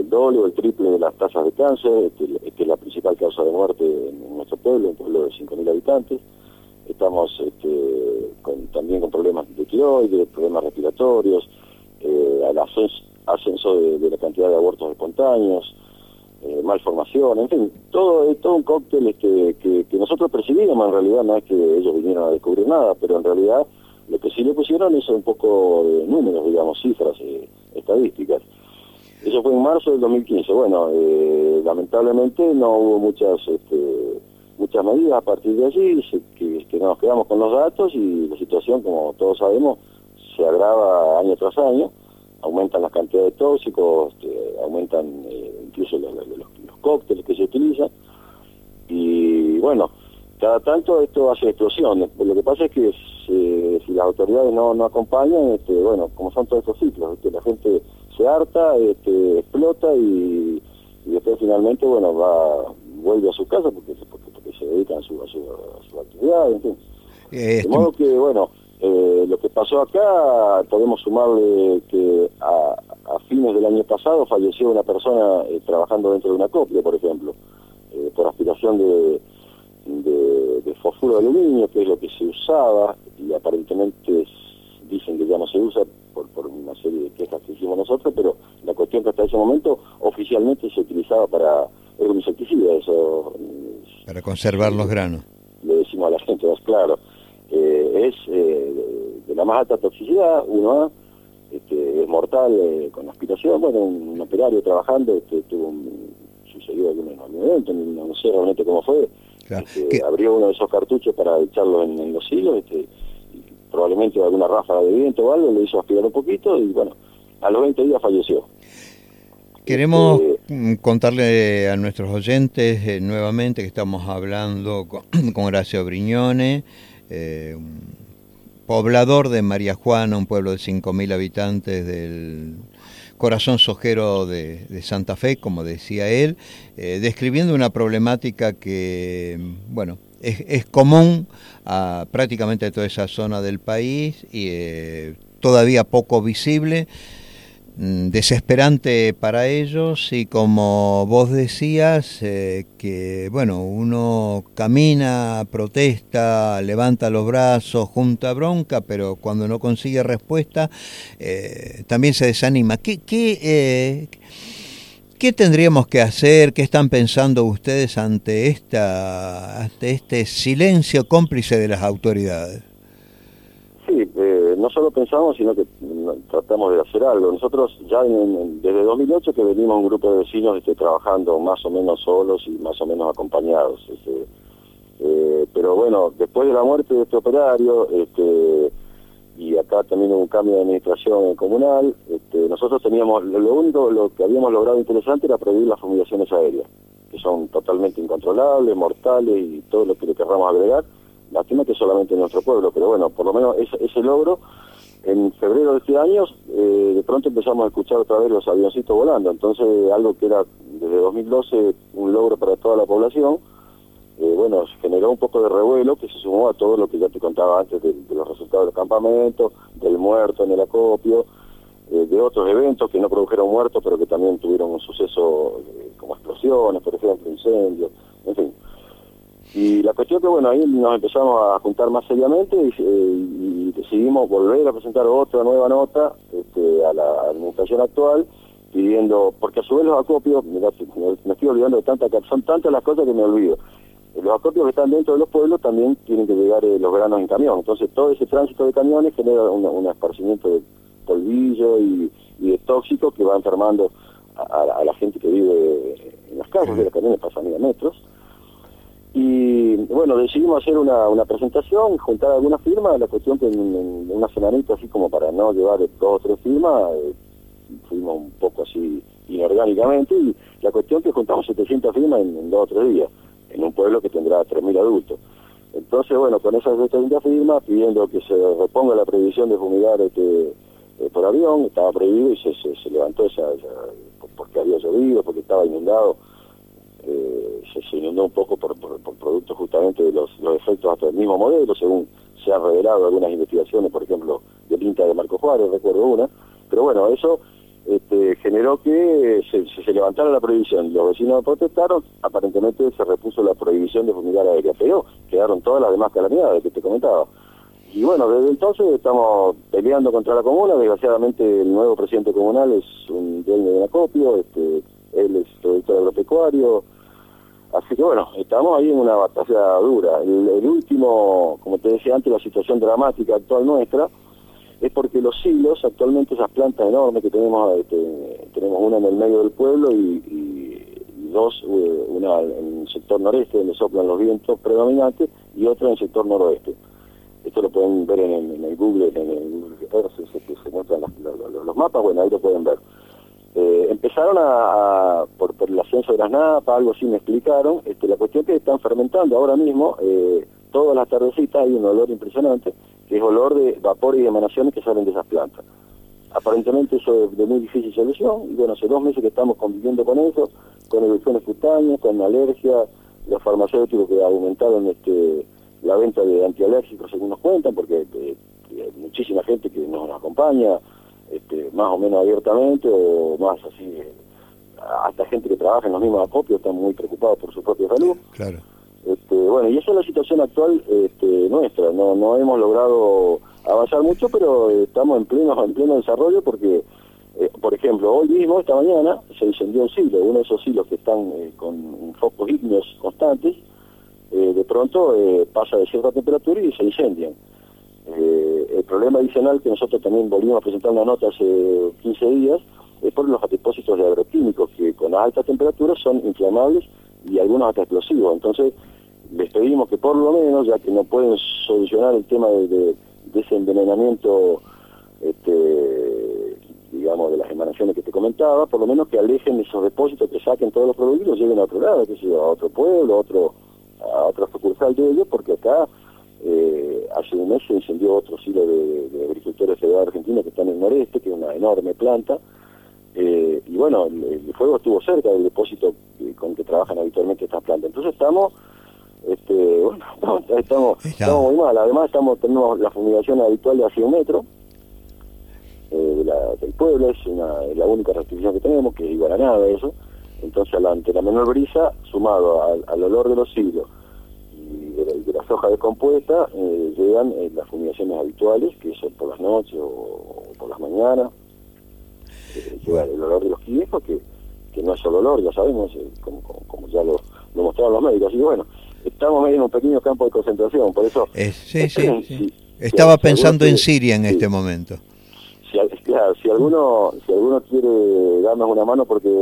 doble o el triple de las tasas de cáncer, que, que es la principal causa de muerte en nuestro pueblo, un pueblo de cinco mil habitantes. Estamos este, con, también con problemas de tiroides, problemas respiratorios, eh, al ascenso, ascenso de, de la cantidad de abortos espontáneos, eh, malformación, en fin, todo, todo un cóctel este, que, que nosotros percibíamos. En realidad no es que ellos vinieron a descubrir nada, pero en realidad lo que sí le pusieron es un poco de números, digamos, cifras, eh, estadísticas. Eso fue en marzo del dos mil quince. Bueno, eh, lamentablemente no hubo muchas este, muchas medidas a partir de allí, se, que, que nos quedamos con los datos y la situación, como todos sabemos, se agrava año tras año. Aumentan las cantidades de tóxicos, este, aumentan eh, incluso los, los, los cócteles que se utilizan. Y bueno, cada tanto esto hace explosiones. Lo que pasa es que si, si las autoridades no, no acompañan, este, bueno, como son todos estos ciclos, este, la gente se harta, este, explota y, y después finalmente, bueno, va vuelve a su casa porque, porque, porque se dedican a su, a su, a su actividad, en fin. Eh, de modo que, bueno, eh, lo que pasó acá, podemos sumarle que a, a fines del año pasado falleció una persona eh, trabajando dentro de una copia, por ejemplo, eh, por aspiración de, de, de fosfuro de aluminio, que es lo que se usaba, y aparentemente dicen que ya no se usa por, por una serie de quejas que hicimos nosotros, pero la cuestión que hasta ese momento oficialmente se utilizaba para, era un insecticida, eso... Para conservar los granos. Le decimos a la gente, es claro, eh, es eh, de la más alta toxicidad, uno A, este, es mortal eh, con aspiración. Bueno, un, un operario trabajando, este, tuvo un, sucedió algún, algún evento, no, no sé realmente cómo fue, claro. este, abrió uno de esos cartuchos para echarlo en, en los hilos, este, y probablemente alguna ráfaga de viento o algo le hizo aspirar un poquito y bueno, a los veinte días falleció. Queremos eh, contarle a nuestros oyentes eh, nuevamente que estamos hablando con, con Horacio Brignone, eh, un poblador de María Juana, un pueblo de cinco mil habitantes del corazón sojero de, de Santa Fe, como decía él, eh, describiendo una problemática que, bueno, es, es común a prácticamente toda esa zona del país y eh, todavía poco visible, desesperante para ellos, y como vos decías, eh, que bueno, uno camina, protesta, levanta los brazos, junta bronca, pero cuando no consigue respuesta eh, también se desanima. ¿Qué, qué, eh, ¿Qué tendríamos que hacer? ¿Qué están pensando ustedes ante esta, ante este silencio cómplice de las autoridades? Sí, eh, no solo pensamos, sino que tratamos de hacer algo. Nosotros ya en, en, desde dos mil ocho que venimos un grupo de vecinos este, trabajando más o menos solos y más o menos acompañados. Este, eh, pero bueno, después de la muerte de este operario, este, y acá también hubo un cambio de administración comunal, este, nosotros teníamos, lo, lo único lo que habíamos logrado interesante era prohibir las fumigaciones aéreas, que son totalmente incontrolables, mortales y todo lo que le querramos agregar. Lástima que solamente en nuestro pueblo, pero bueno, por lo menos ese, ese logro, en febrero de este año, eh, de pronto empezamos a escuchar otra vez los avioncitos volando. Entonces, algo que era desde dos mil doce un logro para toda la población, eh, bueno, generó un poco de revuelo que se sumó a todo lo que ya te contaba antes de, de los resultados de los campamentos, del muerto en el acopio, eh, de otros eventos que no produjeron muertos, pero que también tuvieron un suceso eh, como explosiones, por ejemplo, incendios, en fin. Y la cuestión que, bueno, ahí nos empezamos a juntar más seriamente y, eh, y decidimos volver a presentar otra nueva nota este, a la administración actual, pidiendo, porque a su vez los acopios, mirá, me, me estoy olvidando de tantas, son tantas las cosas que me olvido. Los acopios que están dentro de los pueblos también tienen que llegar eh, los granos en camión, entonces todo ese tránsito de camiones genera una, un esparcimiento de polvillo y, y de tóxicos que va enfermando a, a, a la gente que vive en las casas, de los camiones pasan a metros. Y bueno, decidimos hacer una, una presentación, juntar algunas firmas. La cuestión que en, en una semanita, así como para no llevar dos o tres firmas, eh, fuimos un poco así inorgánicamente, y la cuestión que juntamos setecientas firmas en, en dos o tres días, en un pueblo que tendrá tres mil adultos. Entonces, bueno, con esas setecientas firmas, pidiendo que se reponga la prohibición de fumigar este, eh, por avión, estaba prohibido y se, se, se levantó esa, esa, porque había llovido, porque estaba inundado. Eh, se, se inundó un poco por, por, por producto justamente de los, los efectos hasta del mismo modelo, según se han revelado algunas investigaciones, por ejemplo, del INTA de Marco Juárez, recuerdo una, pero bueno, eso este, generó que se, se, se levantara la prohibición. Los vecinos protestaron, aparentemente se repuso la prohibición de fumigar aérea, pero quedaron todas las demás calamidades que te comentaba. Y bueno, desde entonces estamos peleando contra la comuna. Desgraciadamente el nuevo presidente comunal es un dueño de un acopio, este, él es productor agropecuario, así que bueno, estamos ahí en una batalla dura. El, el último, como te decía antes, la situación dramática actual nuestra es porque los silos, actualmente esas plantas enormes que tenemos, este, tenemos una en el medio del pueblo y, y, y dos, una en el sector noreste donde soplan los vientos predominantes y otra en el sector noroeste. Esto lo pueden ver en el, en el Google, en el Google Earth, se, se, se muestran las, los, los mapas, bueno, ahí lo pueden ver. Eh, empezaron a, a por, por el ascenso de las napas, algo así me explicaron, este, la cuestión es que están fermentando ahora mismo, eh, todas las tardecitas hay un olor impresionante, que es olor de vapores y emanaciones que salen de esas plantas. Aparentemente eso es de muy difícil solución, y bueno, hace dos meses que estamos conviviendo con eso, con erupciones cutáneas, con alergia, los farmacéuticos que aumentaron este la venta de antialérgicos, según nos cuentan, porque eh, hay muchísima gente que nos acompaña, este, más o menos abiertamente, o más así, eh, hasta gente que trabaja en los mismos acopios, están muy preocupados por su propia salud. Claro. Este, bueno, y esa es la situación actual este, nuestra, no no hemos logrado avanzar mucho, pero eh, estamos en pleno, en pleno desarrollo porque, eh, por ejemplo, hoy mismo, esta mañana, se incendió un silo, uno de esos silos que están eh, con focos ígneos constantes, Eh, de pronto eh, pasa de cierta temperatura y se incendian. Eh, el problema adicional que nosotros también volvimos a presentar una nota hace quince días es por los depósitos de agroquímicos que con altas temperaturas son inflamables y algunos hasta explosivos. Entonces les pedimos que por lo menos, ya que no pueden solucionar el tema de, de, de ese envenenamiento, este, digamos, de las emanaciones que te comentaba, por lo menos que alejen esos depósitos, que saquen todos los productos y los lleven a otro lado, que sea a otro pueblo, a otro a otra sucursal de ellos, porque acá eh, hace un mes se incendió otro silo de, de agricultores federales argentinos que están en el noreste, que es una enorme planta, eh, y bueno, el, el fuego estuvo cerca del depósito eh, con que trabajan habitualmente estas plantas. Entonces estamos, este, bueno, estamos, estamos, estamos muy mal. Además estamos tenemos la fumigación habitual de hacia un metro eh, de la, del pueblo, es, una, es la única restricción que tenemos, que es igual a nada eso. Entonces, ante la menor brisa, sumado al, al olor de los silos y de, la, de las hojas descompuestas, eh, llegan eh, las fumigaciones habituales, que son por las noches o, o por las mañanas. Eh, llega el olor de los químicos, que, que no es solo olor, ya sabemos, eh, como, como, como ya lo, lo mostraron los médicos. Así que bueno, estamos medio en un pequeño campo de concentración, por eso... Eh, sí, sí, sí. Si, Estaba si, pensando si en Siria en sí. este momento. Si, claro, si alguno si alguno quiere darnos una mano, porque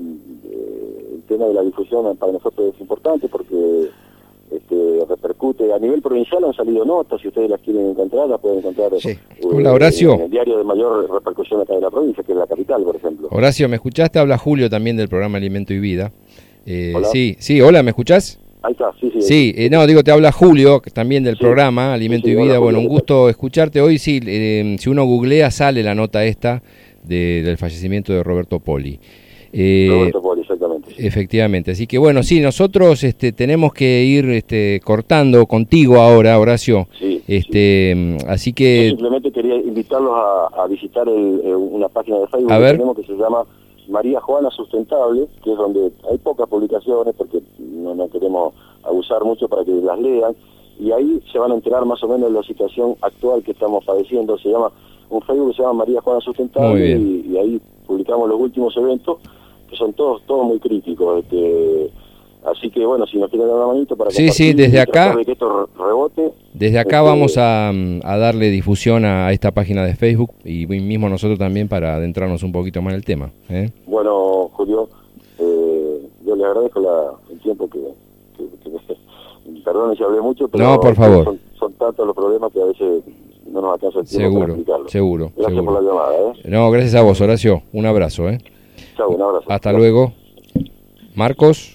el tema de la difusión para nosotros es importante, porque este, repercute a nivel provincial, han salido notas, si ustedes las quieren encontrar, las pueden encontrar sí. eh, Hola, Horacio. En el diario de mayor repercusión acá de la provincia, que es La Capital, por ejemplo. Horacio, ¿me escuchaste? Habla Julio también del programa Alimento y Vida. Eh, ¿Hola? Sí, sí, hola, ¿me escuchás? Ahí está, sí, sí. Sí, eh, no, digo, te habla Julio, también del sí. programa Alimento sí, sí, y Vida. Hola, bueno, Julio, un gusto escucharte hoy. Sí, eh, si uno googlea sale la nota esta de, del fallecimiento de Roberto Poli. Eh, Roberto Poli, exactamente. Sí. Efectivamente, así que bueno, sí, nosotros este, tenemos que ir este, cortando contigo ahora, Horacio. Sí, este, sí. Así que... Yo simplemente quería invitarlos a, a visitar el, el, una página de Facebook a que ver. tenemos que se llama María Juana Sustentable, que es donde hay pocas publicaciones porque no, no queremos abusar mucho para que las lean, y ahí se van a enterar más o menos de la situación actual que estamos padeciendo. Se llama un Facebook que se llama María Juana Sustentable y, y ahí publicamos los últimos eventos que son todos todos muy críticos. Este, así que bueno, si nos quieren dar una manito para sí, sí, desde acá, de que esto rebote, desde acá este, vamos a, a darle difusión a, a esta página de Facebook y mismo nosotros también para adentrarnos un poquito más en el tema. ¿eh? Bueno, Julio, eh, yo le agradezco la, el tiempo que, que, que perdón si hablé mucho, pero no, por favor. Son, son tantos los problemas que a veces no nos alcanza el tiempo seguro, para explicarlo. Seguro, Gracias seguro. por la llamada. ¿eh? No, gracias a vos, Horacio. Un abrazo. ¿eh? Chao, un abrazo. Hasta Chao. luego. Marcos.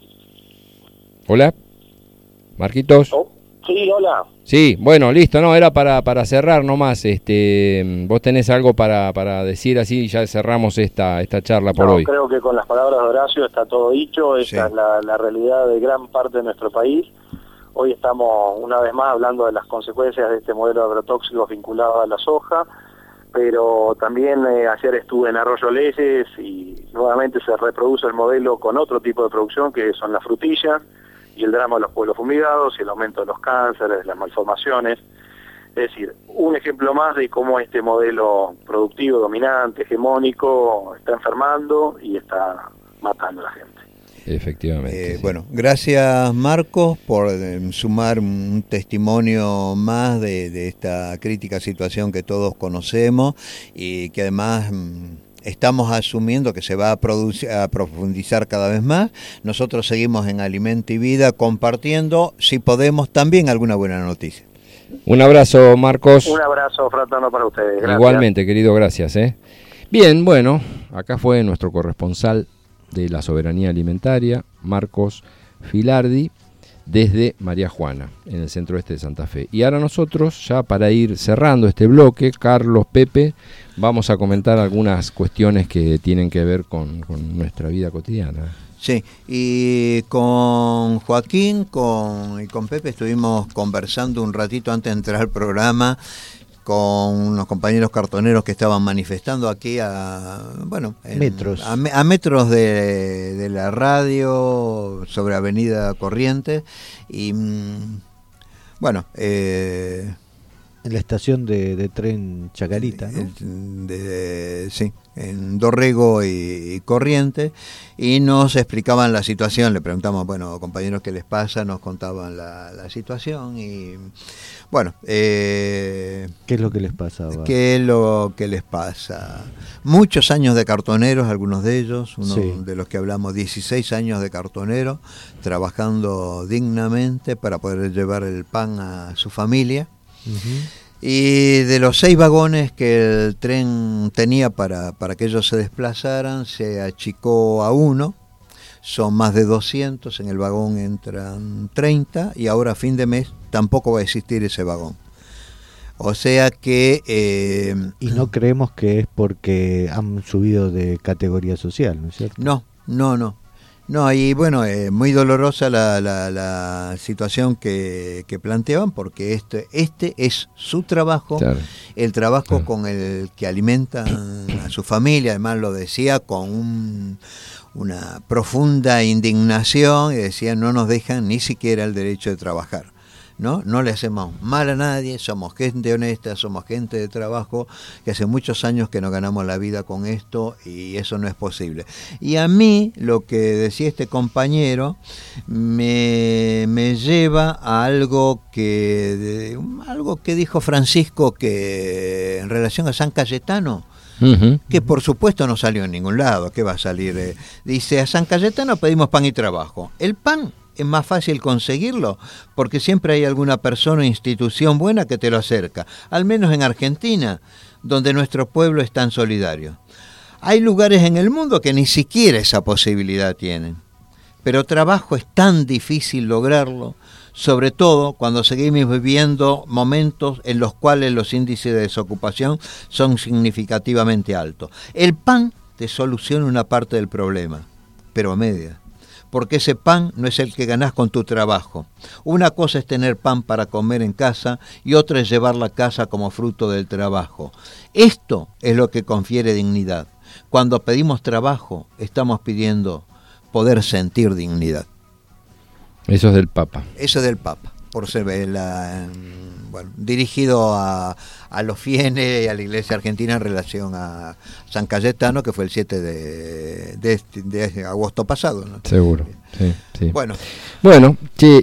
Hola. Marquitos. Oh, sí, hola. Sí, bueno, listo, no, era para, para cerrar nomás. Este, vos tenés algo para, para decir así y ya cerramos esta, esta charla por no, hoy. Creo que con las palabras de Horacio está todo dicho. Esta Sí. es la, la realidad de gran parte de nuestro país. Hoy estamos una vez más hablando de las consecuencias de este modelo agrotóxico vinculado a la soja. pero también eh, ayer estuve en Arroyo Leyes y nuevamente se reproduce el modelo con otro tipo de producción que son las frutillas y el drama de los pueblos fumigados y el aumento de los cánceres, las malformaciones. Es decir, un ejemplo más de cómo este modelo productivo, dominante, hegemónico, está enfermando y está matando a la gente. Efectivamente. Eh, sí. Bueno, gracias Marcos por eh, sumar un testimonio más de, de esta crítica situación que todos conocemos y que además mm, estamos asumiendo que se va a, producir, a profundizar cada vez más. Nosotros seguimos en Alimento y Vida compartiendo, si podemos, también alguna buena noticia. Un abrazo, Marcos. Un abrazo fraterno para ustedes. Gracias. Igualmente, querido, gracias. ¿eh? Bien, bueno, acá fue nuestro corresponsal de la soberanía alimentaria, Marcos Filardi, desde María Juana, en el centro este de Santa Fe. Y ahora nosotros, ya para ir cerrando este bloque, Carlos, Pepe, vamos a comentar algunas cuestiones que tienen que ver con, con nuestra vida cotidiana. Sí, y con Joaquín con, y con Pepe estuvimos conversando un ratito antes de entrar al programa con unos compañeros cartoneros que estaban manifestando aquí a bueno en, metros a, a metros de, de la radio sobre Avenida Corrientes y bueno eh, en la estación de, de tren Chacarita, ¿no? De, de, sí, en Dorrego y, y Corrientes, y nos explicaban la situación. Le preguntamos, bueno, compañeros, ¿qué les pasa? Nos contaban la, la situación y, bueno... Eh, ¿Qué es lo que les pasaba? ¿Qué es lo que les pasa? Muchos años de cartoneros, algunos de ellos, uno sí. de los que hablamos, dieciséis años de cartonero, trabajando dignamente para poder llevar el pan a su familia. Uh-huh. Y de los seis vagones que el tren tenía para, para que ellos se desplazaran, se achicó a uno, son más de doscientos, en el vagón entran treinta y ahora a fin de mes tampoco va a existir ese vagón. O sea que... Eh, y no creemos que es porque han subido de categoría social, ¿no es cierto? No, no, no. No, y bueno, eh, muy dolorosa la, la, la situación que, que planteaban, porque este, este es su trabajo, claro. el trabajo claro. con el que alimentan a su familia, además lo decía con un, una profunda indignación, y decía, no nos dejan ni siquiera el derecho de trabajar. ¿No? No le hacemos mal a nadie, somos gente honesta, somos gente de trabajo, que hace muchos años que no ganamos la vida con esto y eso no es posible. Y a mí, lo que decía este compañero, me, me lleva a algo que, de, algo que dijo Francisco que en relación a San Cayetano, Uh-huh. que por supuesto no salió en ningún lado. ¿Qué va a salir? Eh, dice, a San Cayetano pedimos pan y trabajo. El pan es más fácil conseguirlo porque siempre hay alguna persona o institución buena que te lo acerca, al menos en Argentina, donde nuestro pueblo es tan solidario. Hay lugares en el mundo que ni siquiera esa posibilidad tienen, pero trabajo es tan difícil lograrlo, sobre todo cuando seguimos viviendo momentos en los cuales los índices de desocupación son significativamente altos. El pan te soluciona una parte del problema, pero a media, porque ese pan no es el que ganás con tu trabajo. Una cosa es tener pan para comer en casa y otra es llevarla a casa como fruto del trabajo. Esto es lo que confiere dignidad. Cuando pedimos trabajo, estamos pidiendo poder sentir dignidad. Eso es del Papa. Eso es del Papa, por ser la, bueno, dirigido a, a los fieles y a la Iglesia Argentina en relación a San Cayetano, que fue el siete de, de, de agosto pasado, ¿no? Seguro, sí, sí. Bueno, bueno, che,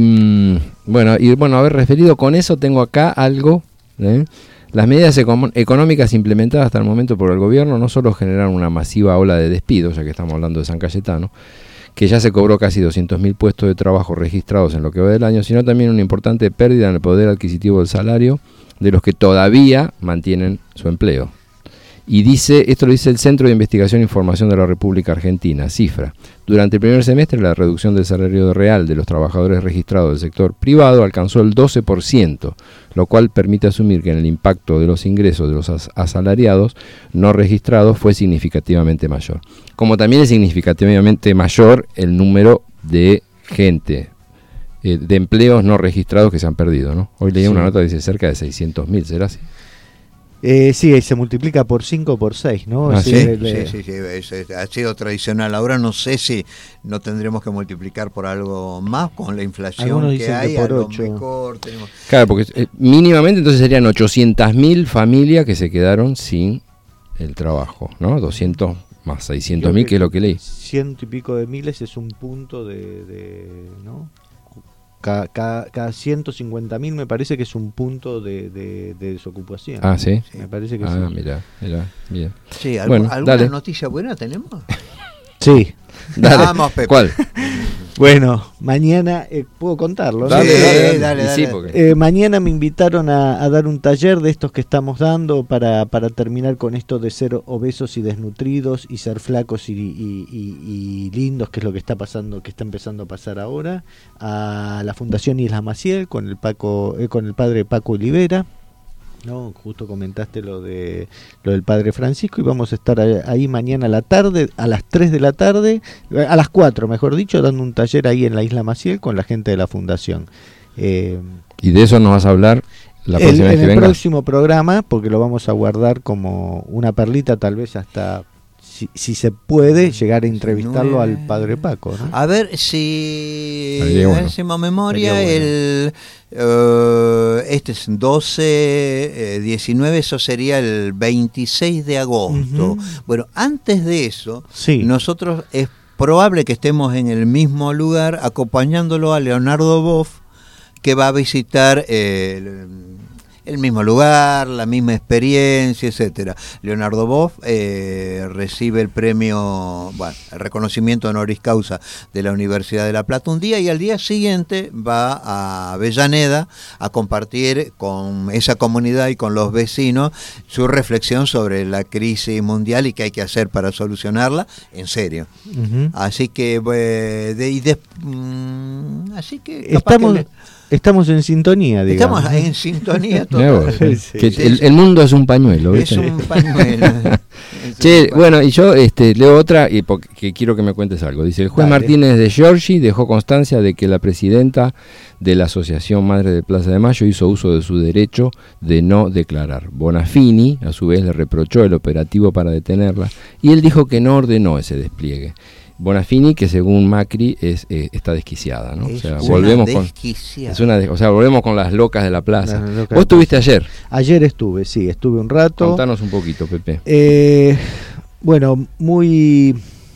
y bueno, y bueno, haber referido con eso, tengo acá algo, ¿eh? Las medidas econ- económicas implementadas hasta el momento por el gobierno no solo generaron una masiva ola de despidos, ya que estamos hablando de San Cayetano, que ya se cobró casi doscientos mil puestos de trabajo registrados en lo que va del año, sino también una importante pérdida en el poder adquisitivo del salario de los que todavía mantienen su empleo. Y dice, esto lo dice el Centro de Investigación e Información de la República Argentina, CIFRA. Durante el primer semestre, la reducción del salario real de los trabajadores registrados del sector privado alcanzó el doce por ciento, lo cual permite asumir que en el impacto de los ingresos de los as- asalariados no registrados fue significativamente mayor. Como también es significativamente mayor el número de gente, eh, de empleos no registrados que se han perdido, ¿no? Hoy leí sí. una nota que dice cerca de seiscientos mil, ¿será así? Eh, sí, se multiplica por cinco o por seis, ¿no? Ah, sí, ¿sí? el, eh, Sí, sí, sí, es- es- ha sido tradicional. Ahora no sé si no tendremos que multiplicar por algo más con la inflación Algunos que dicen hay. que por a lo ocho. mejor tenemos- Claro, porque eh, mínimamente entonces serían ochocientas mil familias que se quedaron sin el trabajo, ¿no? doscientos más seiscientos mil, que es lo que leí. Ciento y pico de miles es un punto de, de ¿no? Cada, cada, cada ciento cincuenta mil me parece que es un punto de, de, de desocupación. Ah, ¿sí? Me parece que Ah, sí. mira, mira, bien. Sí, ¿algu- Bueno, ¿alguna dale. noticia buena tenemos? Sí. Dale. Vamos, Pepe. ¿Cuál? Bueno, mañana, eh, ¿puedo contarlo? Dale, Sí, dale, dale, Y dale. sí, porque- Eh, mañana me invitaron a, a dar un taller de estos que estamos dando para, para terminar con esto de ser obesos y desnutridos y ser flacos y, y- y- y lindos, que es lo que está pasando, que está empezando a pasar ahora, a la Fundación Isla Maciel con el Paco, eh, con el padre Paco Olivera. No, justo comentaste lo de lo del padre Francisco y vamos a estar ahí mañana a la tarde, a las tres de la tarde, a las cuatro mejor dicho, dando un taller ahí en la Isla Maciel con la gente de la fundación. Eh, Y de eso nos vas a hablar la el- próxima en vez que el vengas. próximo programa, porque lo vamos a guardar como una perlita, tal vez hasta, si, si se puede, llegar a entrevistarlo al padre Paco, ¿no? A ver si Sería a bueno. ver si me memoria Sería bueno. el eh, este es doce, eh, diecinueve, eso sería el veintiséis de agosto. Ujú. Bueno, antes de eso, Sí. nosotros es probable que estemos en el mismo lugar acompañándolo a Leonardo Boff, que va a visitar eh, el, el mismo lugar, la misma experiencia, etcétera. Leonardo Boff eh, recibe el premio, bueno, el reconocimiento honoris causa de la Universidad de La Plata un día, y al día siguiente va a Avellaneda a compartir con esa comunidad y con los vecinos su reflexión sobre la crisis mundial y qué hay que hacer para solucionarla en serio. Ujú. Así que, eh, de, y de- mm, así que capaz Estamos, que le- estamos en sintonía, digamos. estamos en sintonía Mirá total. vos, ¿eh? Sí, Que sí, el, sí. el mundo es un pañuelo, Es ¿viste? un pañuelo. Es Che, un pañuelo. bueno, y yo este, leo otra y porque que quiero que me cuentes algo. Dice, el juez Dale. Martínez de Giorgi dejó constancia de que la presidenta de la Asociación Madre de Plaza de Mayo hizo uso de su derecho de no declarar. Bonafini, a su vez, le reprochó el operativo para detenerla y él dijo que no ordenó ese despliegue. Bonafini, que según Macri es eh, está desquiciada, ¿no? Es o sea, una volvemos con desquiciada. es una de- o sea, volvemos con las locas de la plaza. Las locas Vos de la estuviste ayer. Ayer estuve, sí, estuve un rato. Contanos un poquito, Pepe. Eh, bueno, muy...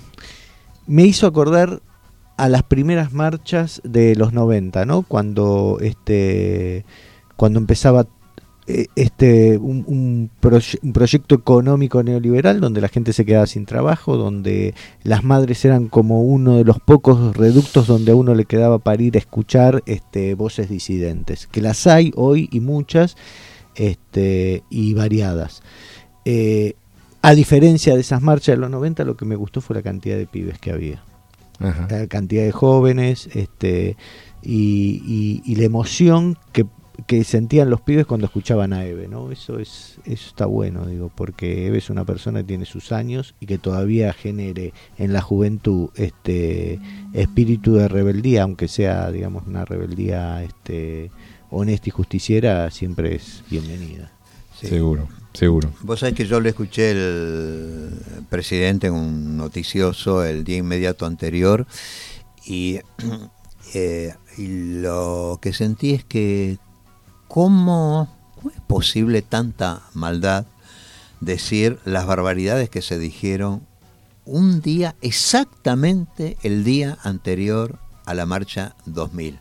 Me hizo acordar a las primeras marchas de los noventa, ¿no? Cuando este cuando empezaba eh, este un, un, proye- un proyecto económico neoliberal donde la gente se quedaba sin trabajo, donde las madres eran como uno de los pocos reductos donde a uno le quedaba para ir a escuchar este voces disidentes, que las hay hoy y muchas, este y variadas. Eh, a diferencia de esas marchas de los noventa, lo que me gustó fue la cantidad de pibes que había. Ajá. La cantidad de jóvenes este y, y, y la emoción que, que sentían los pibes cuando escuchaban a Eve, ¿no? Eso es eso está bueno, digo, porque Eve es una persona que tiene sus años y que todavía genere en la juventud este espíritu de rebeldía, aunque sea, digamos, una rebeldía este honesta y justiciera, siempre es bienvenida. Sí. Seguro, seguro. Vos sabés que yo le escuché el presidente en un noticioso el día inmediato anterior y, eh, y lo que sentí es que ¿cómo, cómo es posible tanta maldad decir las barbaridades que se dijeron un día, exactamente el día anterior a la marcha dos mil?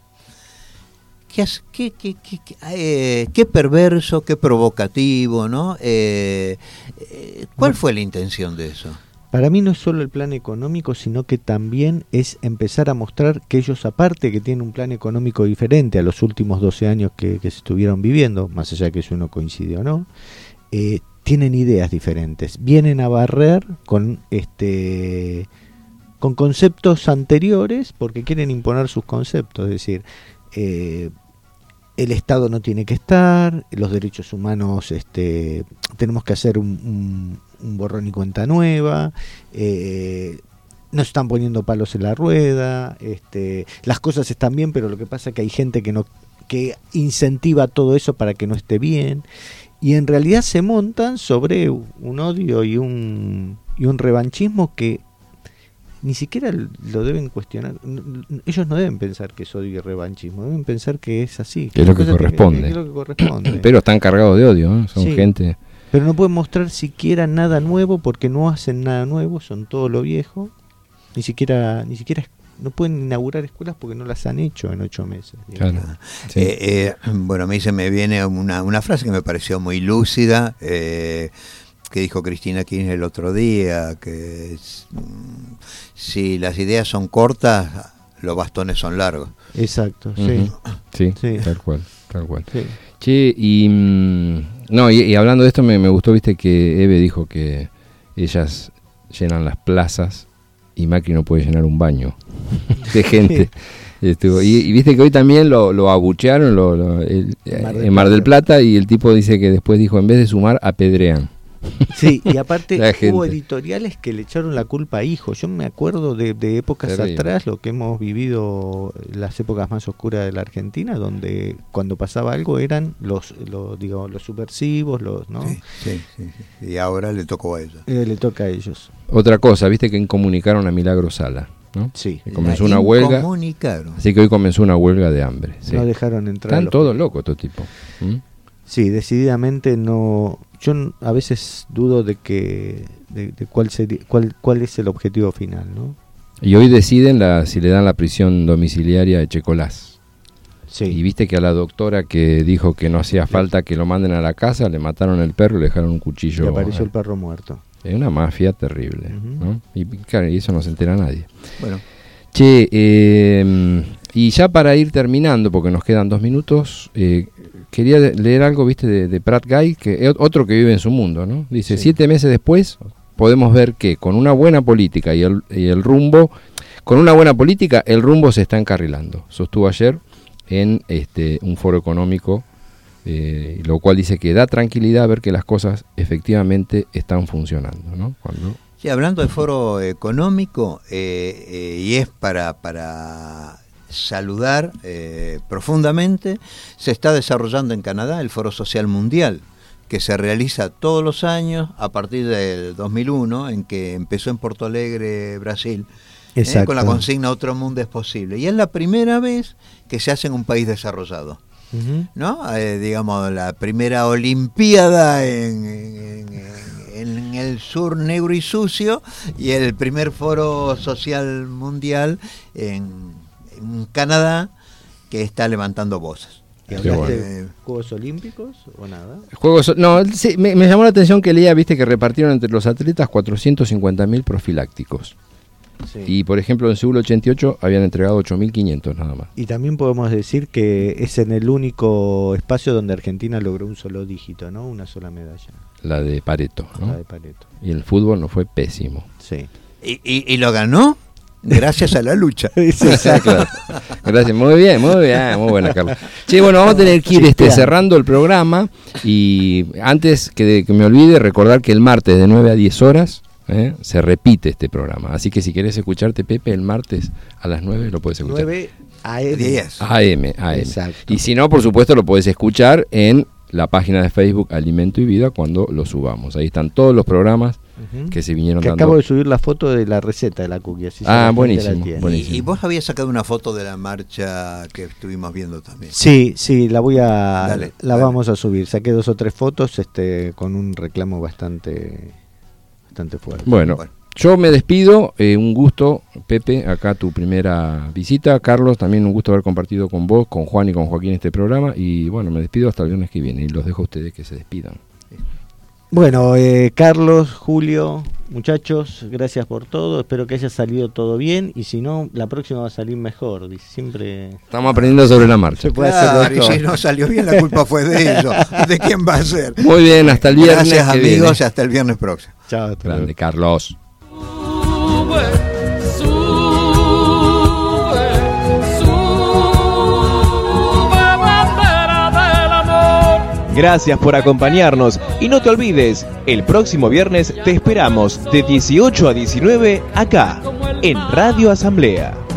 Qué, as- qué, qué, qué, qué, eh, qué perverso, qué provocativo, ¿no? Eh, eh, ¿Cuál fue la intención de eso? Para mí no es solo el plan económico, sino que también es empezar a mostrar que ellos, aparte que tienen un plan económico diferente a los últimos doce años que, que se estuvieron viviendo, más allá de que eso no coincide o no, eh, tienen ideas diferentes. Vienen a barrer con este con conceptos anteriores porque quieren imponer sus conceptos, es decir, eh, el Estado no tiene que estar, los derechos humanos, este, tenemos que hacer un, un, un borrón y cuenta nueva, eh, nos están poniendo palos en la rueda, este, las cosas están bien, pero lo que pasa es que hay gente que no que incentiva todo eso para que no esté bien. y en realidad se montan sobre un odio y un, y un revanchismo que ni siquiera lo deben cuestionar. Ellos no deben pensar que es odio y revanchismo, deben pensar que es así. Que es lo que corresponde. Que es lo que corresponde. Pero están cargados de odio, ¿no? Son sí, gente... Pero no pueden mostrar siquiera nada nuevo porque no hacen nada nuevo, son todo lo viejo. Ni siquiera, ni siquiera no pueden inaugurar escuelas porque no las han hecho en ocho meses. Claro. Sí. Eh, eh, bueno, a mí se me viene una, una frase que me pareció muy lúcida, eh, que dijo Cristina Kirchner el otro día, que es, si las ideas son cortas, los bastones son largos. Exacto, sí. Uh-huh. Sí, sí, tal cual, tal cual. Sí. Che, y no, y, y hablando de esto me, me gustó, viste, que Eve dijo que ellas llenan las plazas y Macri no puede llenar un baño de gente. Estuvo, y, y viste que hoy también lo, lo abuchearon lo, lo, el, Mar en Mar del Plata, y el tipo dice que después dijo, en vez de sumar, apedrean. Sí, y aparte hubo editoriales que le echaron la culpa a Hijo. Yo me acuerdo de, de épocas Terrible. atrás, lo que hemos vivido, las épocas más oscuras de la Argentina, donde cuando pasaba algo eran los, los digamos, los subversivos, los, ¿no? Sí, sí, sí, sí. Y ahora le tocó a ellos. Eh, le toca a ellos. Otra cosa, viste que incomunicaron a Milagro Sala, ¿no? Sí. Que comenzó una huelga. Así que hoy comenzó una huelga de hambre. Sí. No dejaron entrar. Están todos locos, estos tipos. ¿Mm? Sí, decididamente no. Yo a veces dudo de que de, de cuál sería cuál cuál es el objetivo final, ¿no? Y hoy deciden la, si le dan la prisión domiciliaria a Echecolás. Sí. Y viste que a la doctora que dijo que no hacía falta que lo manden a la casa, le mataron el perro y le dejaron un cuchillo. Le apareció el perro muerto. Es una mafia terrible, uh-huh. ¿no? Y claro, y eso no se entera nadie. Bueno. Che, eh, y ya para ir terminando, porque nos quedan dos minutos, eh, quería leer algo, viste, de, de Prat Guy, que es otro que vive en su mundo, ¿no? Dice, sí. siete meses después podemos ver que con una buena política y el, y el rumbo, con una buena política el rumbo se está encarrilando. Sostuvo ayer en este un foro económico, eh, lo cual dice que da tranquilidad ver que las cosas efectivamente están funcionando, ¿no? Cuando... Sí, hablando de foro económico, eh, eh, y es para... para saludar eh, profundamente, se está desarrollando en Canadá el Foro Social Mundial, que se realiza todos los años a partir del dos mil uno, en que empezó en Porto Alegre, Brasil, eh, con la consigna Otro Mundo es Posible. Y es la primera vez que se hace en un país desarrollado. Uh-huh. ¿No? Eh, digamos, la primera Olimpiada en, en, en, en el sur negro y sucio, y el primer Foro Social Mundial en en Canadá, que está levantando voces. ¿Y hablaste bueno. de Juegos Olímpicos o nada? Juegos, no, sí, me, me llamó la atención que leía, viste, que repartieron entre los atletas cuatrocientos cincuenta mil profilácticos. Sí. Y por ejemplo en Seúl ochenta y ocho habían entregado ocho mil quinientos nada más. Y también podemos decir que es en el único espacio donde Argentina logró un solo dígito, ¿no? Una sola medalla. La de Pareto, ¿no? La de Pareto. Y el fútbol no fue pésimo. Sí. ¿Y, y, y lo ganó? Gracias a la lucha. Claro. Gracias, muy bien, muy bien, muy buena, Carlos. Che, bueno, vamos a tener que ir este, cerrando el programa, y antes que, de, que me olvide, recordar que el martes de nueve a diez horas ¿eh? se repite este programa. Así que si querés escucharte, Pepe, el martes a las nueve lo puedes escuchar. nueve a eme. diez. A eme, A eme. Y si no, por supuesto, lo podés escuchar en la página de Facebook Alimento y Vida cuando lo subamos. Ahí están todos los programas uh-huh. que se vinieron que dando. Acabo de subir la foto de la receta de la cookie. Así ah, buenísimo, buenísimo. Y, y vos habías sacado una foto de la marcha que estuvimos viendo también. Sí, sí, la voy a dale, la dale. vamos a subir. Saqué dos o tres fotos este con un reclamo bastante bastante fuerte. Bueno, bueno. Yo me despido, eh, un gusto, Pepe, acá tu primera visita. Carlos, también un gusto haber compartido con vos, con Juan y con Joaquín este programa. Y bueno, me despido hasta el viernes que viene y los dejo a ustedes que se despidan. Bueno, eh, Carlos, Julio, muchachos, gracias por todo. Espero que haya salido todo bien, y si no, la próxima va a salir mejor. Siempre estamos aprendiendo sobre la marcha. Se puede claro, hacer y si no salió bien, la culpa fue de ellos. ¿De quién va a ser? Muy bien, hasta el viernes. Gracias, que amigos, viene. y hasta el viernes próximo. Chao, grande, Carlos. Gracias por acompañarnos y no te olvides, el próximo viernes te esperamos de dieciocho a diecinueve acá, en Radio Asamblea.